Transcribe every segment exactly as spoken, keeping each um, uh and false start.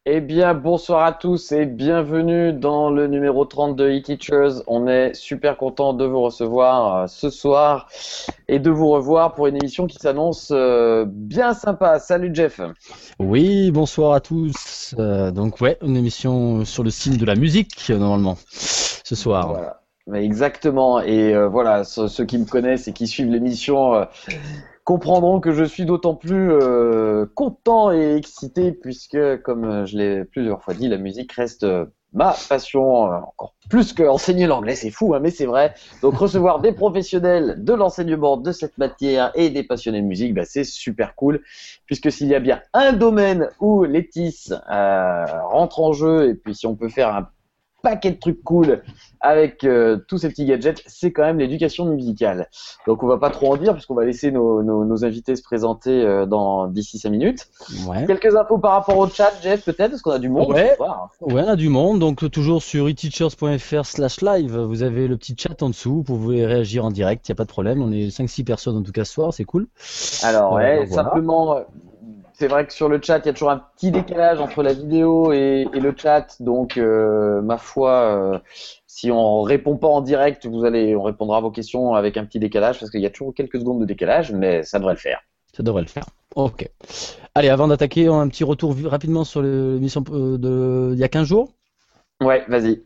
Eh bien, bonsoir à tous et bienvenue dans le numéro trente de eTeachers. On est super content de vous recevoir euh, ce soir et de vous revoir pour une émission qui s'annonce euh, bien sympa. Salut Jeff. Oui, bonsoir à tous. Euh, donc ouais, une émission sur le signe de la musique euh, normalement ce soir. Voilà. Mais exactement. Et euh, voilà, ceux, ceux qui me connaissent et qui suivent l'émission euh, comprendront que je suis d'autant plus euh, content et excité puisque, comme euh, je l'ai plusieurs fois dit, la musique reste euh, ma passion, euh, encore plus que enseigner l'anglais, c'est fou, hein, mais c'est vrai. Donc recevoir des professionnels de l'enseignement de cette matière et des passionnés de musique, bah, c'est super cool, puisque s'il y a bien un domaine où Letis euh, rentre en jeu, et puis si on peut faire un paquet de trucs cool avec euh, tous ces petits gadgets, c'est quand même l'éducation musicale. Donc on va pas trop en dire puisqu'on va laisser nos, nos, nos invités se présenter euh, dans d'ici cinq minutes. Ouais. Quelques infos par rapport au chat, Jeff, peut-être, parce qu'on a du monde Ouais. ce soir. Ouais, on a du monde. Donc toujours sur eteachers.fr slash live, vous avez le petit chat en dessous. Vous pouvez réagir en direct, il n'y a pas de problème. On est cinq six personnes en tout cas ce soir, c'est cool. Alors Euh, ouais, donc voilà. simplement, euh, c'est vrai que sur le chat, il y a toujours un petit décalage entre la vidéo et, et le chat. Donc euh, ma foi, euh, si on répond pas en direct, vous allez, on répondra à vos questions avec un petit décalage parce qu'il y a toujours quelques secondes de décalage, mais ça devrait le faire. Ça devrait le faire. Ok. Allez, avant d'attaquer, un petit retour vu- rapidement sur le- l'émission euh, de il y a quinze jours. Ouais, vas-y.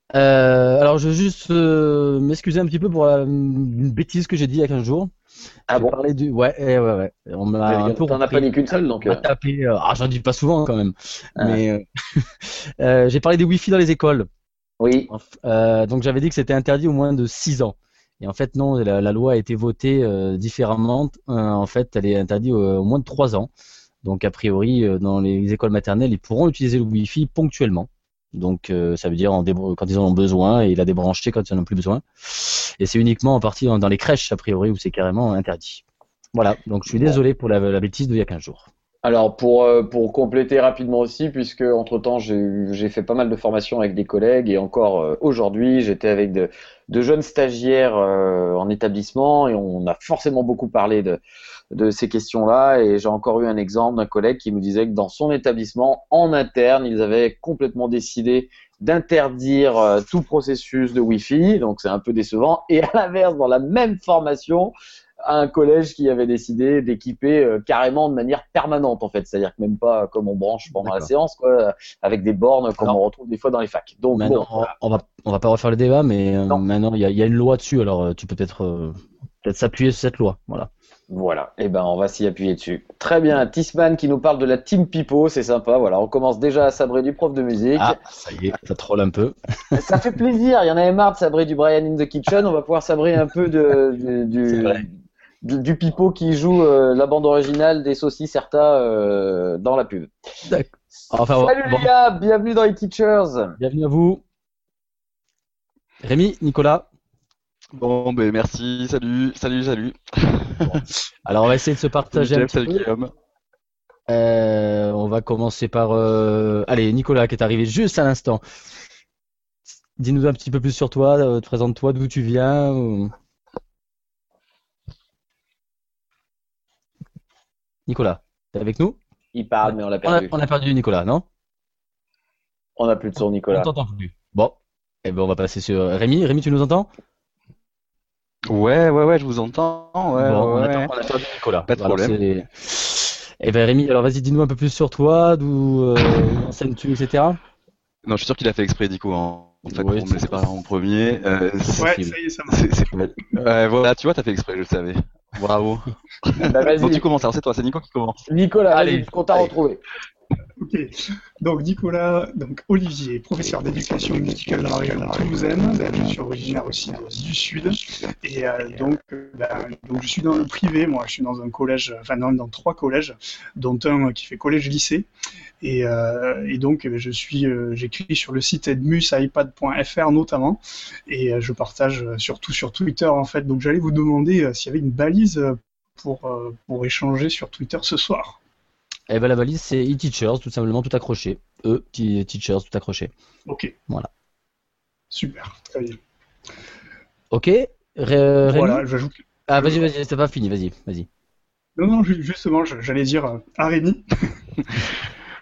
Euh, alors, je veux juste euh, m'excuser un petit peu pour la- une bêtise que j'ai dit il y a quinze jours. Ah J'ai bon? parlé du. Ouais, eh, ouais, ouais. On m'a un peu T'en as pas repris. dit qu'une seule, donc. On m'a Euh... tapé. euh, Ah, j'en dis pas souvent quand même. ah. Mais euh, euh, j'ai parlé des Wi-Fi dans les écoles. Oui. Euh, donc, j'avais dit que c'était interdit au moins de six ans. Et en fait, non, la, la loi a été votée euh, différemment. Euh, en fait, elle est interdite au, au moins de trois ans. Donc, a priori, euh, dans les écoles maternelles, ils pourront utiliser le Wi-Fi ponctuellement. Donc, euh, ça veut dire en débr- quand ils en ont besoin et la débrancher quand ils en ont plus besoin. Et c'est uniquement en partie dans, dans les crèches, a priori, où c'est carrément interdit. Voilà, donc je suis Bon. désolé pour la, la bêtise d'il y a quinze jours. Alors pour euh, pour compléter rapidement aussi, puisque entre-temps j'ai eu- j'ai fait pas mal de formations avec des collègues et encore euh, aujourd'hui j'étais avec de, de jeunes stagiaires euh, en établissement et on a forcément beaucoup parlé de de ces questions-là et j'ai encore eu un exemple d'un collègue qui me disait que dans son établissement en interne ils avaient complètement décidé d'interdire euh, tout processus de Wi-Fi, donc c'est un peu décevant. Et à l'inverse, dans la même formation, un collège qui avait décidé d'équiper euh, carrément de manière permanente en fait, c'est-à-dire que même pas comme on branche pendant la D'accord. séance, quoi, avec des bornes comme Alors, on retrouve des fois dans les facs. Donc maintenant, bon, on voilà. on va, on va pas refaire le débat, mais euh, Non, maintenant, il y a, il y a une loi dessus, alors euh, tu peux peut-être euh, peut-être s'appuyer sur cette loi. Voilà. voilà. Et ben on va s'y appuyer dessus. Très bien. Tisman qui nous parle de la Team Pipo, c'est sympa. Voilà, on commence déjà à sabrer du prof de musique. Ah, ça y est, ça troll un peu. Ça fait plaisir. Il y en avait marre de sabrer du Brian in the Kitchen. On va pouvoir sabrer un peu de, du, C'est du, vrai. du, du Pipo qui joue euh, la bande originale des saucisses Certa euh, dans la pub. D'accord. Enfin, bon, Salut bon, les gars, bienvenue dans les Teachers. bienvenue à vous. Rémi, Nicolas. Bon, ben merci, salut, salut, salut. Alors, on va essayer de se Salut partager un Jeff, petit salut peu. Guillaume. Euh, on va commencer par... euh, Allez, Nicolas qui est arrivé juste à l'instant. Dis-nous un petit peu plus sur toi, euh, présente-toi, d'où tu viens. ou- Nicolas, t'es avec nous? Il On parle, a, mais on l'a on a- perdu. on a perdu Nicolas, non? On n'a plus de son, On Nicolas. t'entend plus. Bon, eh ben, on va passer sur Rémi. Rémi, tu nous entends? Ouais, ouais, ouais, je vous entends. Ouais, Bon, on ouais, a, ouais. on a perdu Nicolas. Pas de Alors, problème. c'est... Eh ben, Rémi, alors vas-y, dis-nous un peu plus sur toi, d'où euh, où enseignes-tu, et cetera. Non, je suis sûr qu'il a fait exprès, Dico, en, en fait, Oui, pour me laisser parler en premier. Euh, c'est, Ouais, possible. ça y est, ça marche. c'est, c'est- ouais, voilà, tu vois, t'as fait exprès, je le savais. Bravo. Bah Bon, tu vas-y, commences, alors c'est toi, c'est Nico qui commence. Nicolas, Allez, vas-y, puisqu'on t'a allez. retrouvé. Ok. Donc Nicolas, donc Olivier, professeur d'éducation musicale dans la région toulousaine. Je suis originaire aussi de- du sud. Et euh, donc, euh, ben, donc je suis dans le privé, moi. Je suis dans un collège, enfin non, dans trois collèges, dont un qui fait collège-lycée. Et, euh, et donc, eh je suis, euh, j'écris sur le site edmus ipad point f r notamment, et euh, je partage euh, surtout sur Twitter en fait. Donc, j'allais vous demander euh, s'il y avait une balise euh, pour euh, pour échanger sur Twitter ce soir. Eh ben, la valise, c'est e-teachers, tout simplement, tout accroché. E, t- teachers, tout accroché. Ok, Voilà. super, très bien. Ok, Ré- Rémi? Voilà, j'ajoute. Ah, vas-y, vas-y, c'est pas fini, vas-y, vas-y. Non, non, ju- justement, je- j'allais dire euh, à Rémi.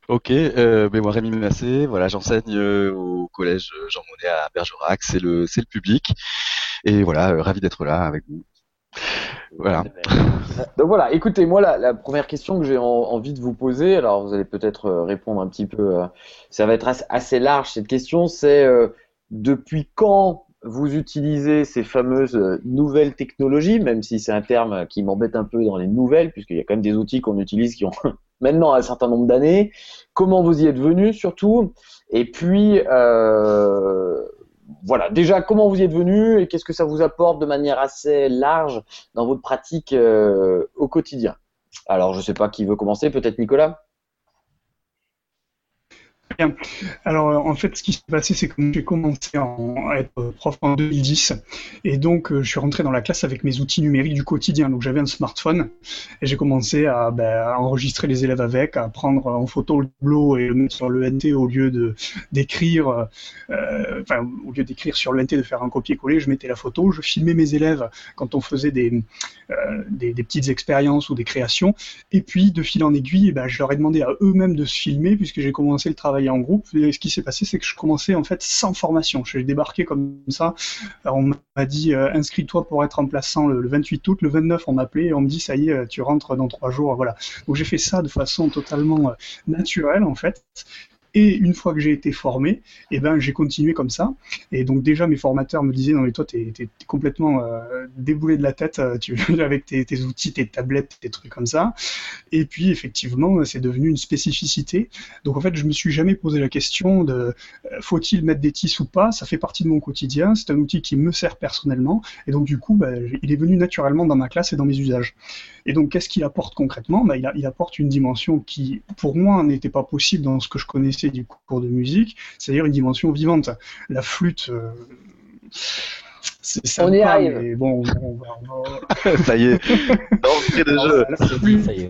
Ok, euh, ben moi Rémi Massé, voilà, j'enseigne euh, au collège Jean Monnet à Bergerac, c'est le c'est le public et voilà, euh, ravi d'être là avec vous. Voilà. Donc voilà, écoutez, moi la, la première question que j'ai en- envie de vous poser, alors vous allez peut-être euh, répondre un petit peu, euh, ça va être assez, assez large cette question, c'est euh, depuis quand vous utilisez ces fameuses euh, nouvelles technologies, même si c'est un terme qui m'embête un peu dans les nouvelles, puisqu'il y a quand même des outils qu'on utilise qui ont maintenant un certain nombre d'années. Comment vous y êtes venu surtout? Et puis euh, voilà, déjà comment vous y êtes venu et qu'est-ce que ça vous apporte de manière assez large dans votre pratique euh, au quotidien. Alors, je sais pas qui veut commencer, peut-être Nicolas. Bien. Alors, euh, en fait, ce qui s'est passé, c'est que j'ai commencé en- à être prof en deux mille dix, et donc euh, je suis rentré dans la classe avec mes outils numériques du quotidien. Donc, j'avais un smartphone, et j'ai commencé à, ben, à enregistrer les élèves avec, à prendre en photo le tableau et le mettre sur l'E N T au lieu de d'écrire, euh, enfin, au lieu d'écrire sur l'E N T, de faire un copier-coller, je mettais la photo, je filmais mes élèves quand on faisait des, euh, des, des petites expériences ou des créations, et puis de fil en aiguille, eh ben, je leur ai demandé à eux-mêmes de se filmer puisque j'ai commencé le travail en groupe. Et ce qui s'est passé, c'est que je commençais en fait sans formation. J'ai débarqué comme ça. Alors, on m'a dit euh, inscris-toi pour être remplaçant le, le vingt-huit août. Le vingt-neuf, on m'appelait et on me dit ça y est, tu rentres dans trois jours. Voilà. Donc j'ai fait ça de façon totalement euh, naturelle en fait. Et une fois que j'ai été formé, eh ben, j'ai continué comme ça. Et donc déjà, mes formateurs me disaient, non mais toi, t'es, t'es, t'es complètement euh, déboulé de la tête euh, tu, avec tes, tes outils, tes tablettes, tes trucs comme ça. Et puis, effectivement, c'est devenu une spécificité. Donc en fait, je me suis jamais posé la question de euh, faut-il mettre des tissus ou pas. Ça fait partie de mon quotidien. C'est un outil qui me sert personnellement. Et donc du coup, bah, il est venu naturellement dans ma classe et dans mes usages. Et donc, qu'est-ce qu'il apporte concrètement? Bah, il, a, il apporte une dimension qui, pour moi, n'était pas possible dans ce que je connaissais du cours de musique, c'est-à-dire une dimension vivante. La flûte, euh, c'est On y sympa, arrive. mais bon, on va, on va... Ça y est, d'entrée de Alors, jeu. la C'est dit, flûte, ça y est.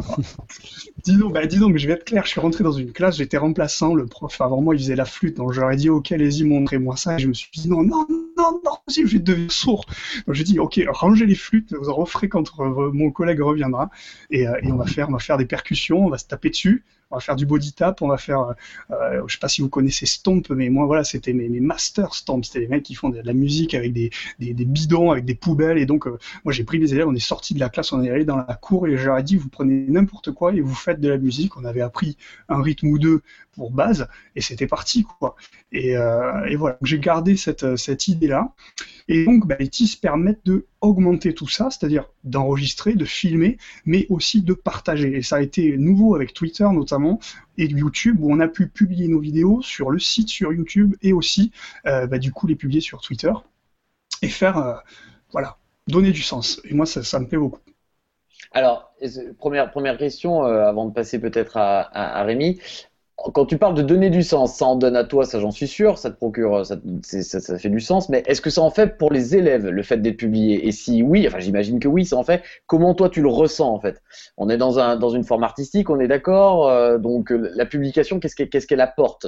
dis donc, bah, dis donc, je vais être clair, je suis rentré dans une classe, j'étais remplaçant, le prof avant moi il faisait la flûte, donc je leur ai dit ok, allez-y, montrez-moi ça, et je me suis dit non, non, non, non, si, je vais devenir sourd. Donc j'ai dit ok, rangez les flûtes, vous en referez quand euh, mon collègue reviendra, et, euh, et on va faire, on va faire des percussions, on va se taper dessus. On va faire du body tap, on va faire, euh, je sais pas si vous connaissez Stomp, mais moi voilà, c'était mes, mes masters Stomp, c'était les mecs qui font de la musique avec des, des, des bidons, avec des poubelles, et donc euh, moi j'ai pris les élèves, on est sortis de la classe, on est allé dans la cour et je leur ai dit vous prenez n'importe quoi et vous faites de la musique. On avait appris un rythme ou deux pour base et c'était parti quoi. Et, euh, et voilà, j'ai gardé cette, cette idée-là. Et donc, bah, les T I S permettent de augmenter tout ça, c'est-à-dire d'enregistrer, de filmer, mais aussi de partager. Et ça a été nouveau avec Twitter notamment et YouTube où on a pu publier nos vidéos sur le site sur YouTube et aussi, euh, bah, du coup, les publier sur Twitter et faire, euh, voilà, donner du sens. Et moi, ça, ça me plaît beaucoup. Alors, première, première question, euh, avant de passer peut-être à, à, à Rémi. Quand tu parles de donner du sens, ça en donne à toi, ça j'en suis sûr, ça te procure, ça, c'est- ça, ça fait du sens, mais est-ce que ça en fait pour les élèves, le fait d'être publié? Et si oui, enfin j'imagine que oui, ça en fait, comment toi tu le ressens en fait? On est dans un, dans une forme artistique, on est d'accord, euh, donc euh, la publication, qu'est-ce qu'elle, qu'est-ce qu'elle apporte?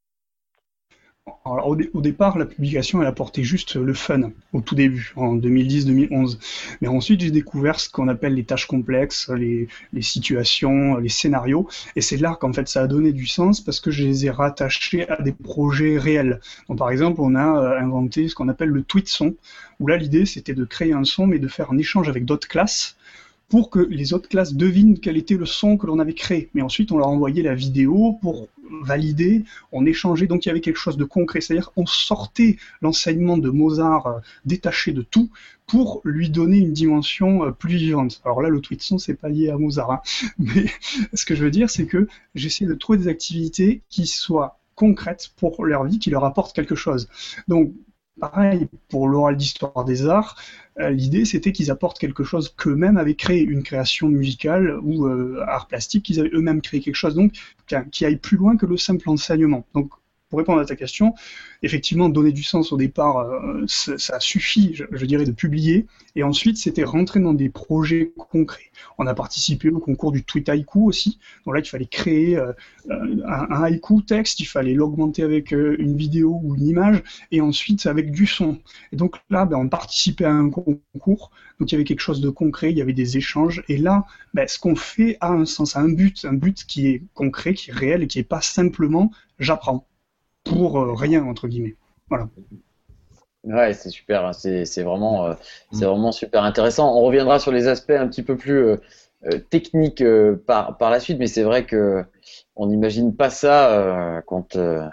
Alors, au, dé- au départ, la publication, elle apportait juste le fun au tout début, en deux mille dix deux mille onze. Mais ensuite, j'ai découvert ce qu'on appelle les tâches complexes, les, les situations, les scénarios. Et c'est là qu'en fait, ça a donné du sens parce que je les ai rattachés à des projets réels. Donc, par exemple, on a euh, inventé ce qu'on appelle le tweet son, où là, l'idée, c'était de créer un son, mais de faire un échange avec d'autres classes pour que les autres classes devinent quel était le son que l'on avait créé. Mais ensuite, on leur envoyait la vidéo pour valider, on échangeait, donc il y avait quelque chose de concret, c'est-à-dire on sortait l'enseignement de Mozart euh, détaché de tout pour lui donner une dimension euh, plus vivante. Alors là, le tweet son, c'est pas lié à Mozart, hein. Mais ce que je veux dire, c'est que j'essaie de trouver des activités qui soient concrètes pour leur vie, qui leur apportent quelque chose. Donc, pareil, pour l'oral d'histoire des arts, euh, l'idée c'était qu'ils apportent quelque chose qu'eux-mêmes avaient créé, une création musicale ou euh, art plastique, qu'ils avaient eux-mêmes créé quelque chose, donc qui aille plus loin que le simple enseignement. Donc pour répondre à ta question, effectivement, donner du sens au départ, euh, ça, ça suffit, je, je dirais, de publier. Et ensuite, c'était rentrer dans des projets concrets. On a participé au concours du tweet haïku aussi. Donc là, il fallait créer euh, un, un haïku texte, il fallait l'augmenter avec euh, une vidéo ou une image, et ensuite avec du son. Et donc là, ben, on participait à un concours. Donc il y avait quelque chose de concret, il y avait des échanges. Et là, ben, ce qu'on fait a un sens, a un but, un but qui est concret, qui est réel, et qui n'est pas simplement « j'apprends ». Pour euh, rien, entre guillemets. Voilà. Ouais, c'est super, hein. c'est c'est vraiment, euh, c'est vraiment super intéressant. On reviendra sur les aspects un petit peu plus euh, euh, techniques euh, par, par la suite, mais c'est vrai que on n'imagine pas ça euh, quand, euh,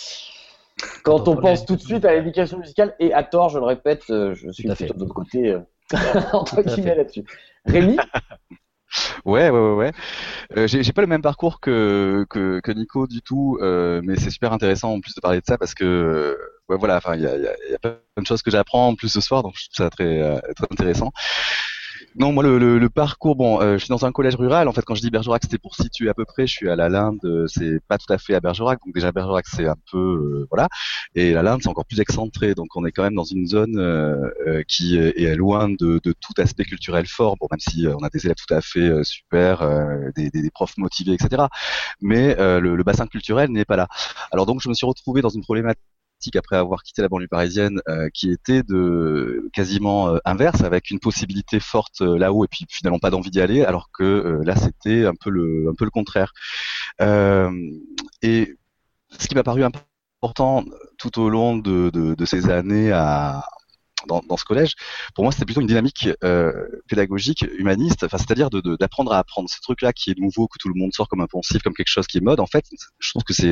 quand on pense tout de suite à l'éducation musicale, et à tort, je le répète, euh, je suis plutôt de l'autre côté, euh, entre guillemets là-dessus. Rémi? Ouais, ouais, ouais, ouais. Euh, j'ai j'ai pas le même parcours que que, que Nico du tout, euh, mais c'est super intéressant en plus de parler de ça parce que euh, ouais, voilà, enfin il y a, il y, a, il y a plein de choses que j'apprends en plus ce soir, donc je trouve ça très euh, très intéressant. Non, moi le, le, le parcours, bon, euh, je suis dans un collège rural. En fait, quand je dis Bergerac, c'était pour situer à peu près. Je suis à la Linde, euh, c'est pas tout à fait à Bergerac, donc déjà Bergerac c'est un peu euh, voilà, et la Linde c'est encore plus excentré, donc on est quand même dans une zone euh, euh, qui est loin de, de tout aspect culturel fort. Bon, même si euh, on a des élèves tout à fait euh, super, euh, des, des, des profs motivés, et cetera. Mais euh, le, le bassin culturel n'est pas là. Alors donc je me suis retrouvé dans une problématique après avoir quitté la banlieue parisienne, euh, qui était de quasiment euh, inverse, avec une possibilité forte euh, là-haut et puis finalement pas d'envie d'y aller, alors que euh, là c'était un peu le un peu le contraire. Euh, et ce qui m'a paru important tout au long de, de, de ces années à Dans, dans ce collège, pour moi, c'était plutôt une dynamique euh, pédagogique, humaniste, enfin, c'est-à-dire de, de, d'apprendre à apprendre. Ce truc-là qui est nouveau, que tout le monde sort comme un poncif, comme quelque chose qui est mode, en fait, je trouve que c'est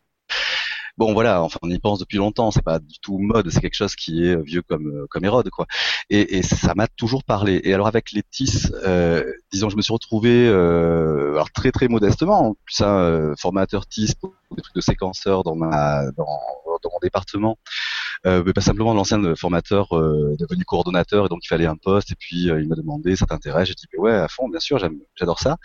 bon, voilà, enfin, on y pense depuis longtemps, c'est pas du tout mode, c'est quelque chose qui est vieux comme comme Hérode, quoi. Et, et ça m'a toujours parlé. Et alors avec les T I S, euh, disons, je me suis retrouvé, euh, alors très très modestement, en plus un euh, formateur T I S pour des trucs de séquenceurs dans ma dans, dans mon département, euh, mais pas simplement l'ancien formateur euh, devenu coordonnateur, et donc il fallait un poste. Et puis euh, il m'a demandé, ça t'intéresse? J'ai dit, mais ouais, à fond, bien sûr, j'aime, j'adore ça.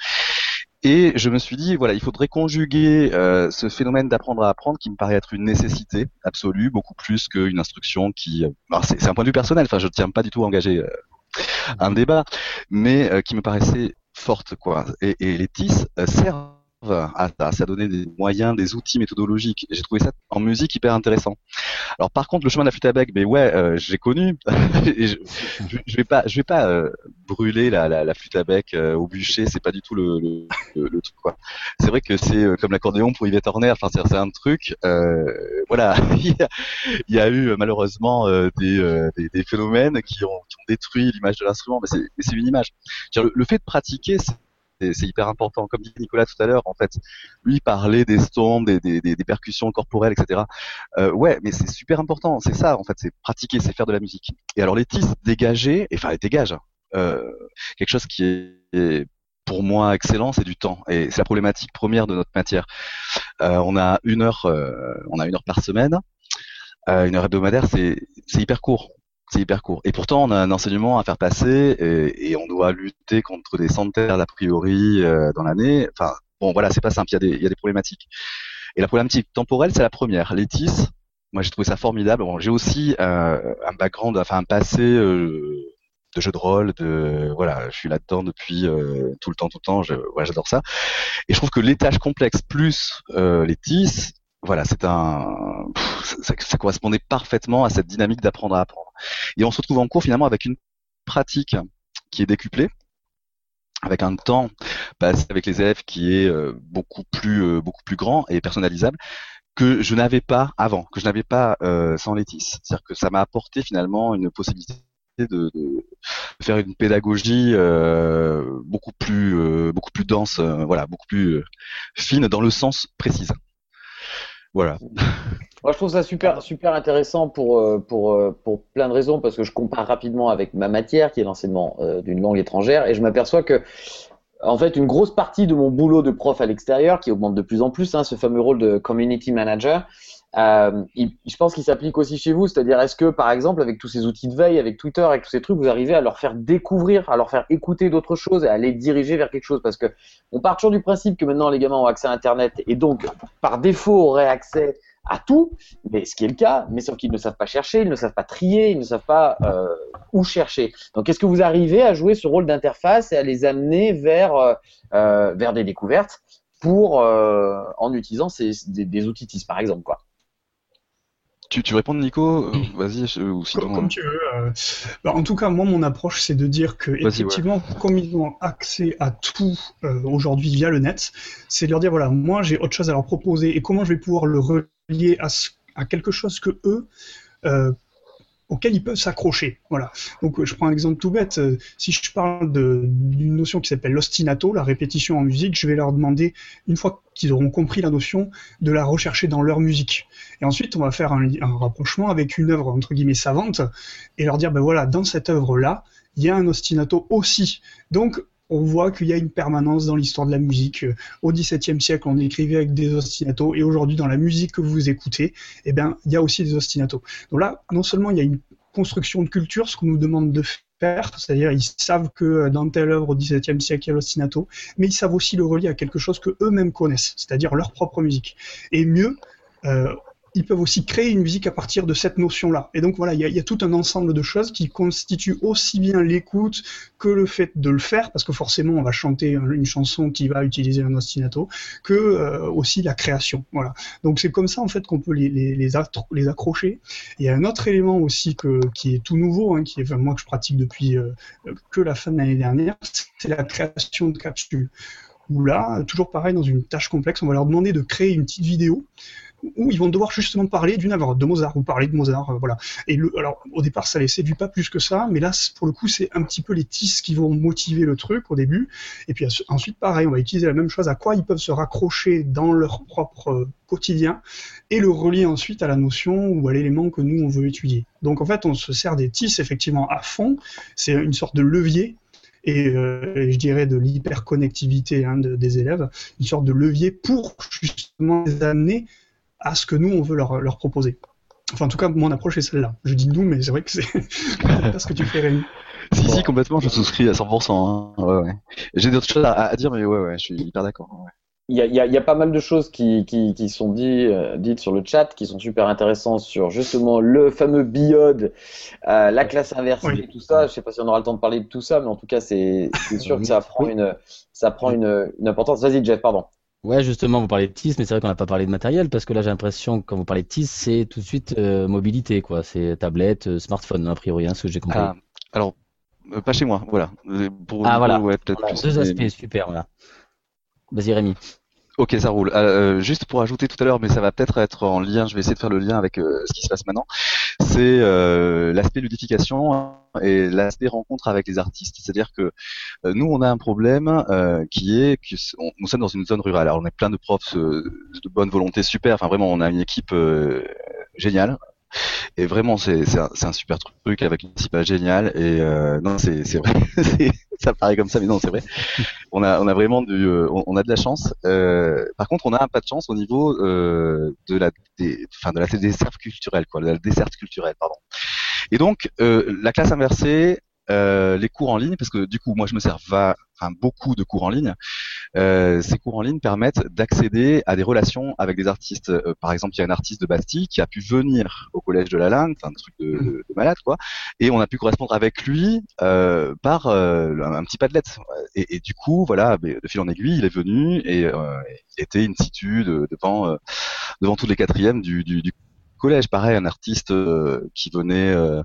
Et je me suis dit, voilà, il faudrait conjuguer euh, ce phénomène d'apprendre à apprendre qui me paraît être une nécessité absolue, beaucoup plus qu'une instruction qui... Alors c'est, c'est un point de vue personnel, enfin je ne tiens pas du tout à engager euh, un débat, mais euh, qui me paraissait forte, quoi. Et, et les T I S euh, servent à ça, ça donner des moyens, des outils méthodologiques. J'ai trouvé ça en musique hyper intéressant. Alors par contre, le chemin de la flûte à bec, mais ouais, euh, j'ai connu. Et je, je, je vais pas, je vais pas euh, brûler la, la, la flûte à bec euh, au bûcher. C'est pas du tout le, le, le, le truc, quoi. C'est vrai que c'est euh, comme l'accordéon pour Yvette Horner. Enfin, c'est, c'est un truc. Euh, voilà, il, y a, il y a eu malheureusement euh, des, euh, des, des phénomènes qui ont, qui ont détruit l'image de l'instrument. Mais c'est, mais c'est une image. Le, le fait de pratiquer, c'est C'est, c'est hyper important. Comme dit Nicolas tout à l'heure, en fait, lui parlait des stompes, des, des, des, des percussions corporelles, et cetera. Euh, ouais, mais c'est super important. C'est ça, en fait, c'est pratiquer, c'est faire de la musique. Et alors les T I S dégager, enfin, ils dégagent euh, quelque chose qui est pour moi excellent, c'est du temps. Et c'est la problématique première de notre matière. Euh, on a une heure, euh, on a une heure par semaine, euh, une heure hebdomadaire, c'est, c'est hyper court. C'est hyper court. Et pourtant, on a un enseignement à faire passer et, et on doit lutter contre des centaines d'a priori euh, dans l'année. Enfin, bon, voilà, c'est pas simple. Il y a des, il y a des problématiques. Et la problématique temporelle, c'est la première. Les T I S, moi, j'ai trouvé ça formidable. Bon, j'ai aussi euh, un background, enfin, un passé euh, de jeu de rôle, de voilà, je suis là-dedans depuis euh, tout le temps, tout le temps. Je, voilà, j'adore ça. Et je trouve que les tâches complexes plus euh, les T I S, voilà, c'est un, ça, ça correspondait parfaitement à cette dynamique d'apprendre à apprendre. Et on se retrouve en cours finalement avec une pratique qui est décuplée, avec un temps passé avec les élèves qui est euh, beaucoup plus euh, beaucoup plus grand et personnalisable que je n'avais pas avant, que je n'avais pas euh, sans les T I S. C'est-à-dire que ça m'a apporté finalement une possibilité de, de faire une pédagogie euh, beaucoup plus euh, beaucoup plus dense, euh, voilà, beaucoup plus euh, fine dans le sens précis. Voilà. Moi, je trouve ça super, super intéressant pour, pour, pour plein de raisons, parce que je compare rapidement avec ma matière, qui est l'enseignement euh, d'une langue étrangère, et je m'aperçois que, en fait, une grosse partie de mon boulot de prof à l'extérieur, qui augmente de plus en plus, hein, ce fameux rôle de community manager, euh, il, je pense qu'il s'applique aussi chez vous. C'est-à-dire, est-ce que, par exemple, avec tous ces outils de veille, avec Twitter, avec tous ces trucs, vous arrivez à leur faire découvrir, à leur faire écouter d'autres choses et à les diriger vers quelque chose? Parce que on part toujours du principe que maintenant les gamins ont accès à Internet et donc, par défaut, auraient accès à tout, mais ce qui est le cas, mais sauf qu'ils ne savent pas chercher, ils ne savent pas trier, ils ne savent pas euh, où chercher. Donc, est-ce que vous arrivez à jouer ce rôle d'interface et à les amener vers euh, vers des découvertes pour euh, en utilisant ces, des, des outils T I S, par exemple, quoi. Tu, tu réponds, Nico? euh, Vas-y, je- ou sinon. Comme, comme tu veux. euh, bah, en tout cas, moi, mon approche, c'est de dire que, Vas-y, ouais. effectivement, comme ils ont accès à tout euh, aujourd'hui via le net, c'est de leur dire, voilà, moi, j'ai autre chose à leur proposer et comment je vais pouvoir le relier à, ce- à quelque chose que eux, euh, auquel ils peuvent s'accrocher. Voilà. Donc, euh, je prends un exemple tout bête. Euh, si je parle de- d'une notion qui s'appelle l'ostinato, la répétition en musique, je vais leur demander, une fois qu'ils auront compris la notion, de la rechercher dans leur musique. Et ensuite, on va faire un, un rapprochement avec une œuvre, entre guillemets, savante, et leur dire, ben voilà, dans cette œuvre-là, il y a un ostinato aussi. Donc, on voit qu'il y a une permanence dans l'histoire de la musique. Euh, Au XVIIe siècle, on écrivait avec des ostinatos, et aujourd'hui, dans la musique que vous écoutez, eh ben, il y a aussi des ostinatos. Donc là, non seulement il y a une construction de culture, ce qu'on nous demande de faire, c'est-à-dire ils savent que dans telle œuvre au XVIIe siècle, il y a l'ostinato, mais ils savent aussi le relier à quelque chose que eux-mêmes connaissent, c'est-à-dire leur propre musique. Et mieux, euh, ils peuvent aussi créer une musique à partir de cette notion-là. Et donc voilà, il y a, il y a tout un ensemble de choses qui constituent aussi bien l'écoute que le fait de le faire, parce que forcément on va chanter une chanson qui va utiliser un ostinato, que euh, aussi la création. Voilà. Donc c'est comme ça en fait qu'on peut les, les, les, attro- les accrocher. Et il y a un autre élément aussi que, qui est tout nouveau, hein, qui est enfin, moi que je pratique depuis euh, que la fin de l'année dernière, c'est la création de capsules. Où là, toujours pareil, dans une tâche complexe, on va leur demander de créer une petite vidéo où ils vont devoir justement parler d'une œuvre de Mozart ou parler de Mozart, euh, voilà. Et le, alors au départ ça les séduit pas plus que ça, mais là pour le coup c'est un petit peu les tisses qui vont motiver le truc au début. Et puis ensuite pareil, on va utiliser la même chose, à quoi ils peuvent se raccrocher dans leur propre euh, quotidien et le relier ensuite à la notion ou à l'élément que nous on veut étudier. Donc en fait on se sert des tisses effectivement à fond, c'est une sorte de levier. Et euh, je dirais de l'hyperconnectivité hein, de, des élèves, une sorte de levier pour justement les amener à ce que nous, on veut leur, leur proposer. Enfin, en tout cas, mon approche est celle-là. Je dis nous, mais c'est vrai que c'est pas ce que tu fais, Rémi. Si, si, complètement, je souscris à cent pour cent. Hein. Ouais, ouais. J'ai d'autres choses à, à dire, mais ouais, ouais, je suis hyper d'accord. Ouais. Il y a, il y a, il y a pas mal de choses qui, qui, qui sont dit, euh, dites sur le chat, qui sont super intéressantes sur justement le fameux biode, euh, la classe inversée, Oui. tout ça. Je sais pas si on aura le temps de parler de tout ça, mais en tout cas, c'est c'est sûr que ça prend Oui. une, ça prend une, une importance. Vas-y, Jeff, pardon. Ouais, justement, vous parlez de T I S, mais c'est vrai qu'on n'a pas parlé de matériel, parce que là, j'ai l'impression que quand vous parlez de T I S, c'est tout de suite euh, mobilité, quoi. C'est tablette, euh, smartphone, a priori, hein, ce que j'ai compris. Ah, alors, euh, pas chez moi, voilà. Euh, Pour Ah, Nico, voilà. ouais, peut-être On a plus. deux mais- aspects, super, voilà. Vas-y, Rémi. Ok, ça roule. Euh, juste pour ajouter tout à l'heure, mais ça va peut-être être en lien, je vais essayer de faire le lien avec euh, ce qui se passe maintenant, c'est euh, l'aspect ludification et l'aspect rencontre avec les artistes. C'est-à-dire que euh, nous, on a un problème euh, qui est que s- on- nous sommes dans une zone rurale. Alors, on est plein de profs euh, de bonne volonté, super. Enfin, vraiment, on a une équipe euh, géniale. Et vraiment, c'est c'est un, c'est un super truc avec une équipe géniale. Et euh, non, c'est c'est vrai. C'est- ça paraît comme ça, mais non, c'est vrai. On a on a vraiment du, euh, on, on a de la chance. Euh, par contre, on a un pas de chance au niveau euh, de la, des, enfin de la desserte culturelle, quoi, de la desserte culturelle, pardon. Et donc, euh, la classe inversée, euh, les cours en ligne, parce que du coup, moi, je me sers va, enfin beaucoup de cours en ligne. Euh, ces cours en ligne permettent d'accéder à des relations avec des artistes. Euh, par exemple, il y a un artiste de Bastille qui a pu venir au collège de la Langue, enfin un truc de, de, de malade quoi, et on a pu correspondre avec lui euh, par euh, un, un petit padlet. Et, et du coup, voilà, de fil en aiguille, il est venu et euh, il était in situ de, devant euh, devant tous les quatrièmes du, du, du collège. Pareil, un artiste euh, qui venait euh,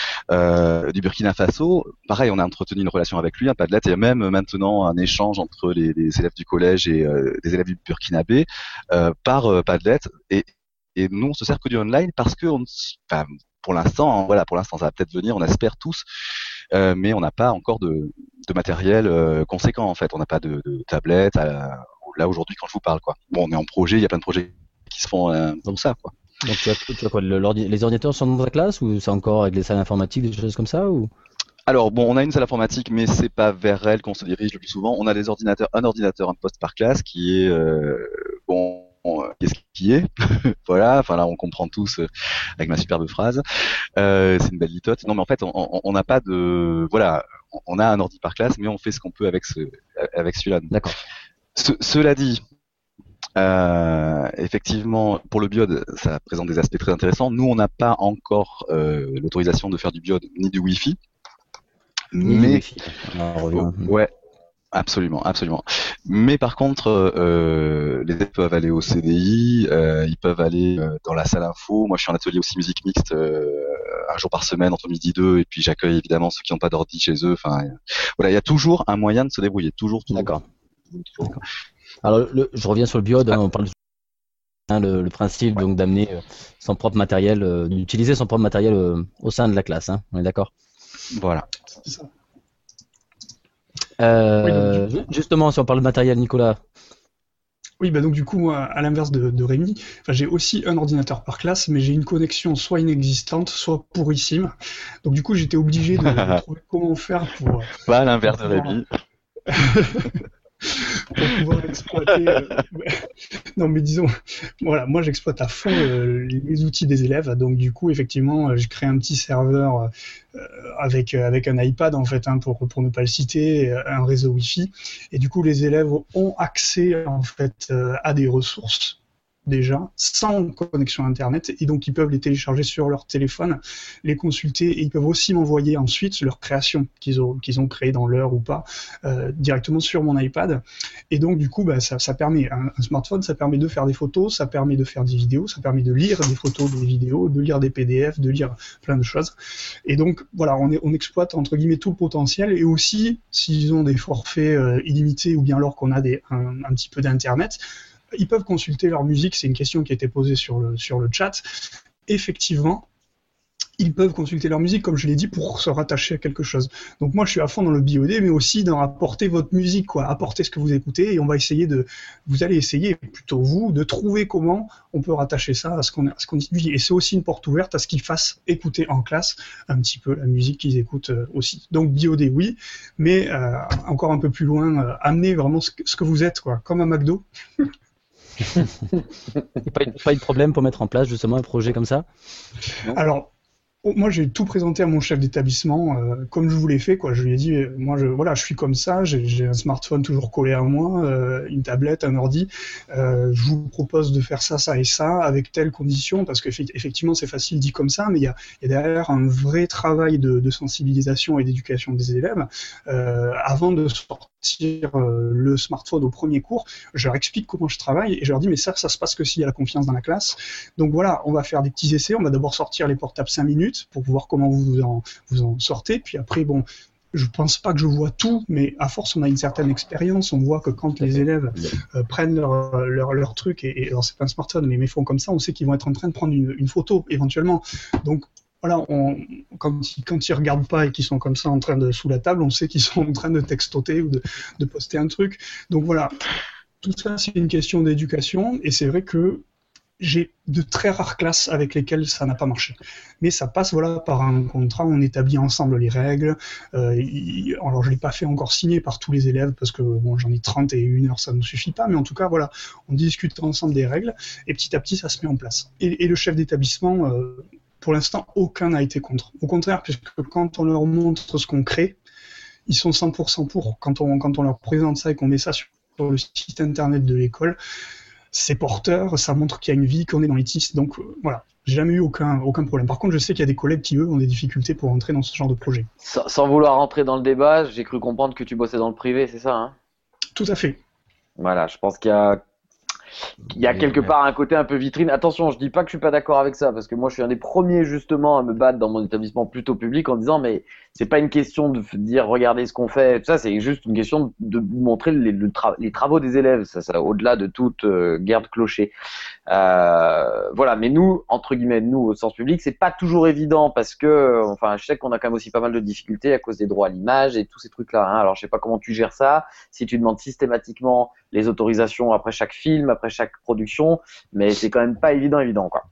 euh, du Burkina Faso. Pareil, on a entretenu une relation avec lui, un Padlet. Il y a même maintenant un échange entre les, les élèves du collège et euh, des élèves du Burkinabé euh, par euh, Padlet. Et, et nous, on se sert que du online parce que, on, enfin, pour l'instant, hein, voilà, pour l'instant, ça va peut-être venir. On espère tous, euh, mais on n'a pas encore de, de matériel euh, conséquent en fait. On n'a pas de, de tablette. À, là aujourd'hui, quand je vous parle, quoi. Bon, on est en projet. Il y a plein de projets qui se font euh, comme ça, quoi. Donc, tu as, tu as quoi le- l'ordi- les ordinateurs sont dans ta classe ou c'est encore avec les salles informatiques, des choses comme ça ou... Alors bon, on a une salle informatique, mais c'est pas vers elle qu'on se dirige le plus souvent. On a des ordinateurs, un ordinateur, un poste par classe, qui est euh, bon, euh, qu'est-ce qui est Voilà. Enfin là, on comprend tous euh, avec ma superbe phrase. Euh, c'est une belle litote. Non, mais en fait, on on n'a pas de voilà. On a un ordi par classe, mais on fait ce qu'on peut avec ce avec celui-là. D'accord. Ce, cela dit. Euh, effectivement, pour le biode, ça présente des aspects très intéressants. Nous, on n'a pas encore euh, l'autorisation de faire du biode ni du Wi-Fi. Ni mais du Wi-Fi. On revient. ouais, absolument, absolument. Mais par contre, euh, les élèves peuvent aller au C D I, euh, ils peuvent aller euh, dans la salle info. Moi, je suis en atelier aussi musique mixte euh, un jour par semaine entre midi et deux, et puis j'accueille évidemment ceux qui n'ont pas d'ordi chez eux. Enfin, euh, voilà, il y a toujours un moyen de se débrouiller, toujours, toujours. D'accord. toujours. Alors, le, je reviens sur le biode. Hein, on parle hein, le, le principe Ouais. donc d'amener euh, son propre matériel, euh, d'utiliser son propre matériel euh, au sein de la classe. Hein, on est d'accord. Voilà. C'est ça. Euh, Oui, donc, justement, si on parle de matériel, Nicolas. Oui, bah donc du coup, moi, à l'inverse de, de Rémi, enfin, j'ai aussi un ordinateur par classe, mais j'ai une connexion soit inexistante, soit pourrissime. Donc du coup, j'étais obligé de, de trouver comment faire pour, Pas à l'inverse de pour pouvoir, Rémi. pour pouvoir exploiter. euh, Non, mais disons, voilà, moi j'exploite à fond euh, les outils des élèves, donc du coup, effectivement, euh, je crée un petit serveur euh, avec, euh, avec un iPad, en fait, hein, pour, pour ne pas le citer, euh, un réseau Wi-Fi, et du coup, les élèves ont accès, en fait, euh, à des ressources, déjà, sans connexion Internet, et donc ils peuvent les télécharger sur leur téléphone, les consulter, et ils peuvent aussi m'envoyer ensuite leurs créations qu'ils ont, qu'ils ont créées dans l'heure ou pas, euh, directement sur mon iPad. Et donc du coup, bah, ça, ça permet, un, un smartphone, ça permet de faire des photos, ça permet de faire des vidéos, ça permet de lire des photos, des vidéos, de lire des P D F, de lire plein de choses. Et donc voilà, on, est, on exploite entre guillemets tout le potentiel, et aussi, s'ils ont des forfaits euh, illimités, ou bien alors qu'on a des, un, un petit peu d'Internet, ils peuvent consulter leur musique. C'est une question qui a été posée sur le, sur le chat. Effectivement, ils peuvent consulter leur musique, comme je l'ai dit, pour se rattacher à quelque chose. Donc moi, je suis à fond dans le B O D, mais aussi dans apporter votre musique, quoi, apporter ce que vous écoutez, et on va essayer de, vous allez essayer, plutôt vous, de trouver comment on peut rattacher ça à ce qu'on, à ce qu'on étudie. Et c'est aussi une porte ouverte à ce qu'ils fassent écouter en classe un petit peu la musique qu'ils écoutent euh, aussi. Donc B O D, oui, mais euh, encore un peu plus loin, euh, amener vraiment ce que, ce que vous êtes, quoi, comme un McDo. Pas, pas eu de problème pour mettre en place justement un projet comme ça? Alors, oh, moi, j'ai tout présenté à mon chef d'établissement euh, comme je vous l'ai fait, quoi. Je lui ai dit, euh, moi, je, voilà, je suis comme ça, j'ai, j'ai un smartphone toujours collé à moi, euh, une tablette, un ordi. Euh, je vous propose de faire ça, ça et ça, avec telle condition, parce qu'effectivement, c'est facile dit comme ça, mais il y a, il y a derrière un vrai travail de, de sensibilisation et d'éducation des élèves. Euh, avant de sortir euh, le smartphone au premier cours, je leur explique comment je travaille et je leur dis, mais ça, ça se passe que s'il y a la confiance dans la classe. Donc voilà, on va faire des petits essais, on va d'abord sortir les portables cinq minutes pour voir comment vous en, vous en sortez, puis après, bon, je pense pas que je vois tout, mais à force, on a une certaine expérience, on voit que quand les élèves euh, prennent leur, leur, leur truc, et, et alors c'est pas un smartphone, mais ils font comme ça, on sait qu'ils vont être en train de prendre une, une photo, éventuellement. Donc, voilà, on, quand, ils, quand ils regardent pas et qu'ils sont comme ça en train de, sous la table, on sait qu'ils sont en train de textoter ou de, de poster un truc. Donc voilà, tout ça, c'est une question d'éducation, et c'est vrai que j'ai de très rares classes avec lesquelles ça n'a pas marché. Mais ça passe voilà, par un contrat, on établit ensemble les règles. Euh, y, alors je ne l'ai pas fait encore signer par tous les élèves parce que bon, j'en ai trente et une heure, ça ne suffit pas. Mais en tout cas, voilà, on discute ensemble des règles et petit à petit, ça se met en place. Et, et le chef d'établissement, euh, pour l'instant, aucun n'a été contre. Au contraire, puisque quand on leur montre ce qu'on crée, ils sont cent pour cent pour. Quand on, quand on leur présente ça et qu'on met ça sur le site internet de l'école, c'est porteur, ça montre qu'il y a une vie, qu'on est dans les tisses, donc euh, voilà, j'ai jamais eu aucun, aucun problème. Par contre, je sais qu'il y a des collègues qui, eux, ont des difficultés pour entrer dans ce genre de projet. Sans, sans vouloir rentrer dans le débat, j'ai cru comprendre que tu bossais dans le privé, c'est ça, hein? Tout à fait. Voilà, je pense qu'il y a Il y a quelque part un côté un peu vitrine. Attention, je dis pas que je suis pas d'accord avec ça, parce que moi je suis un des premiers justement à me battre dans mon établissement plutôt public en disant mais c'est pas une question de dire regardez ce qu'on fait, tout ça, c'est juste une question de, de montrer les, le tra- les travaux des élèves, ça, ça au-delà de toute euh, guerre de clocher. Euh, voilà, mais nous, entre guillemets, nous au sens public, c'est pas toujours évident parce que, enfin, je sais qu'on a quand même aussi pas mal de difficultés à cause des droits à l'image et tous ces trucs-là. Hein. Alors, je sais pas comment tu gères ça, si tu demandes systématiquement les autorisations après chaque film, après chaque production, mais c'est quand même pas évident, évident, quoi.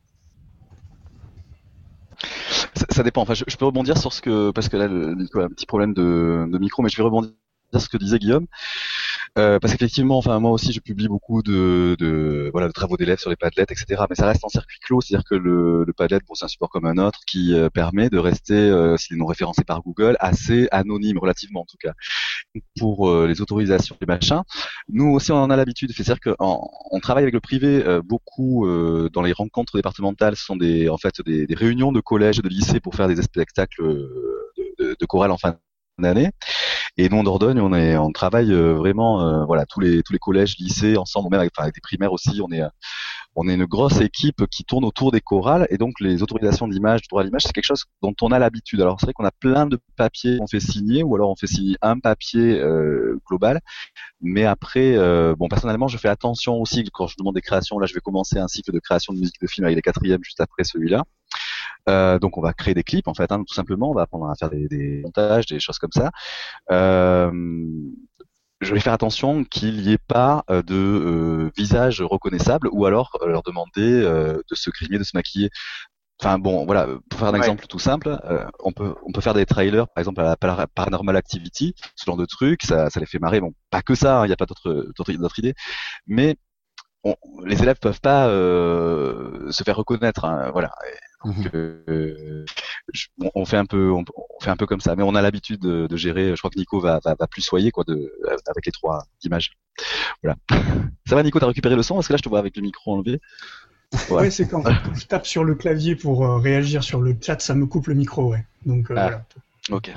Ça, ça dépend. Enfin, je, je peux rebondir sur ce que, parce que là, le, Nico a un petit problème de, de micro, mais je vais rebondir sur ce que disait Guillaume. Euh, parce qu'effectivement, enfin moi aussi, je publie beaucoup de, de voilà de travaux d'élèves sur les Padlet, et cetera. Mais ça reste en circuit clos, c'est-à-dire que le, le Padlet, bon, c'est un support comme un autre qui euh, permet de rester, euh, s'il est non référencé par Google, assez anonyme relativement en tout cas pour euh, les autorisations et machins. Nous aussi, on en a l'habitude. C'est-à-dire qu'on on travaille avec le privé euh, beaucoup euh, dans les rencontres départementales. Ce sont des en fait des, des réunions de collèges et de lycées pour faire des spectacles euh, de, de, de chorale en fin d'année. Et nous en Dordogne, on est, on travaille euh, vraiment, euh, voilà, tous les tous les collèges, lycées ensemble, même avec, enfin, avec des primaires aussi. On est euh, on est une grosse équipe qui tourne autour des chorales, et donc les autorisations d'image, du droit à l'image, c'est quelque chose dont on a l'habitude. Alors c'est vrai qu'on a plein de papiers qu'on fait signer, ou alors on fait signer un papier euh, global. Mais après, euh, bon, personnellement, je fais attention aussi quand je demande des créations. Là, je vais commencer un cycle de création de musique de film avec les quatrièmes juste après celui-là. Euh, donc on va créer des clips en fait, hein, tout simplement. On va apprendre à faire des, des montages, des choses comme ça. Euh, je vais faire attention qu'il n'y ait pas euh, de euh, visage reconnaissable, ou alors euh, leur demander euh, de se griller, de se maquiller. Enfin bon, voilà, pour faire un Ouais. exemple tout simple, euh, on peut on peut faire des trailers, par exemple à la Par- Paranormal Activity, ce genre de trucs, ça ça les fait marrer. Bon, pas que ça, il n'y a pas d'autres d'autres d'autres idées, mais on, les élèves peuvent pas euh, se faire reconnaître, hein, voilà. Donc, Mhm. euh, je- on, on fait un peu, on, on fait un peu comme ça, mais on a l'habitude de, de gérer. Je crois que Nico va, va, va plus soyer quoi, de, avec les trois images. Voilà. Ça va, Nico, t'as récupéré le son? Parce que là, je te vois avec le micro enlevé. Voilà. Ouais, c'est quand, quand je tape sur le clavier pour euh, réagir sur le chat, ça me coupe le micro, ouais. Donc euh, Ah. voilà. Ok.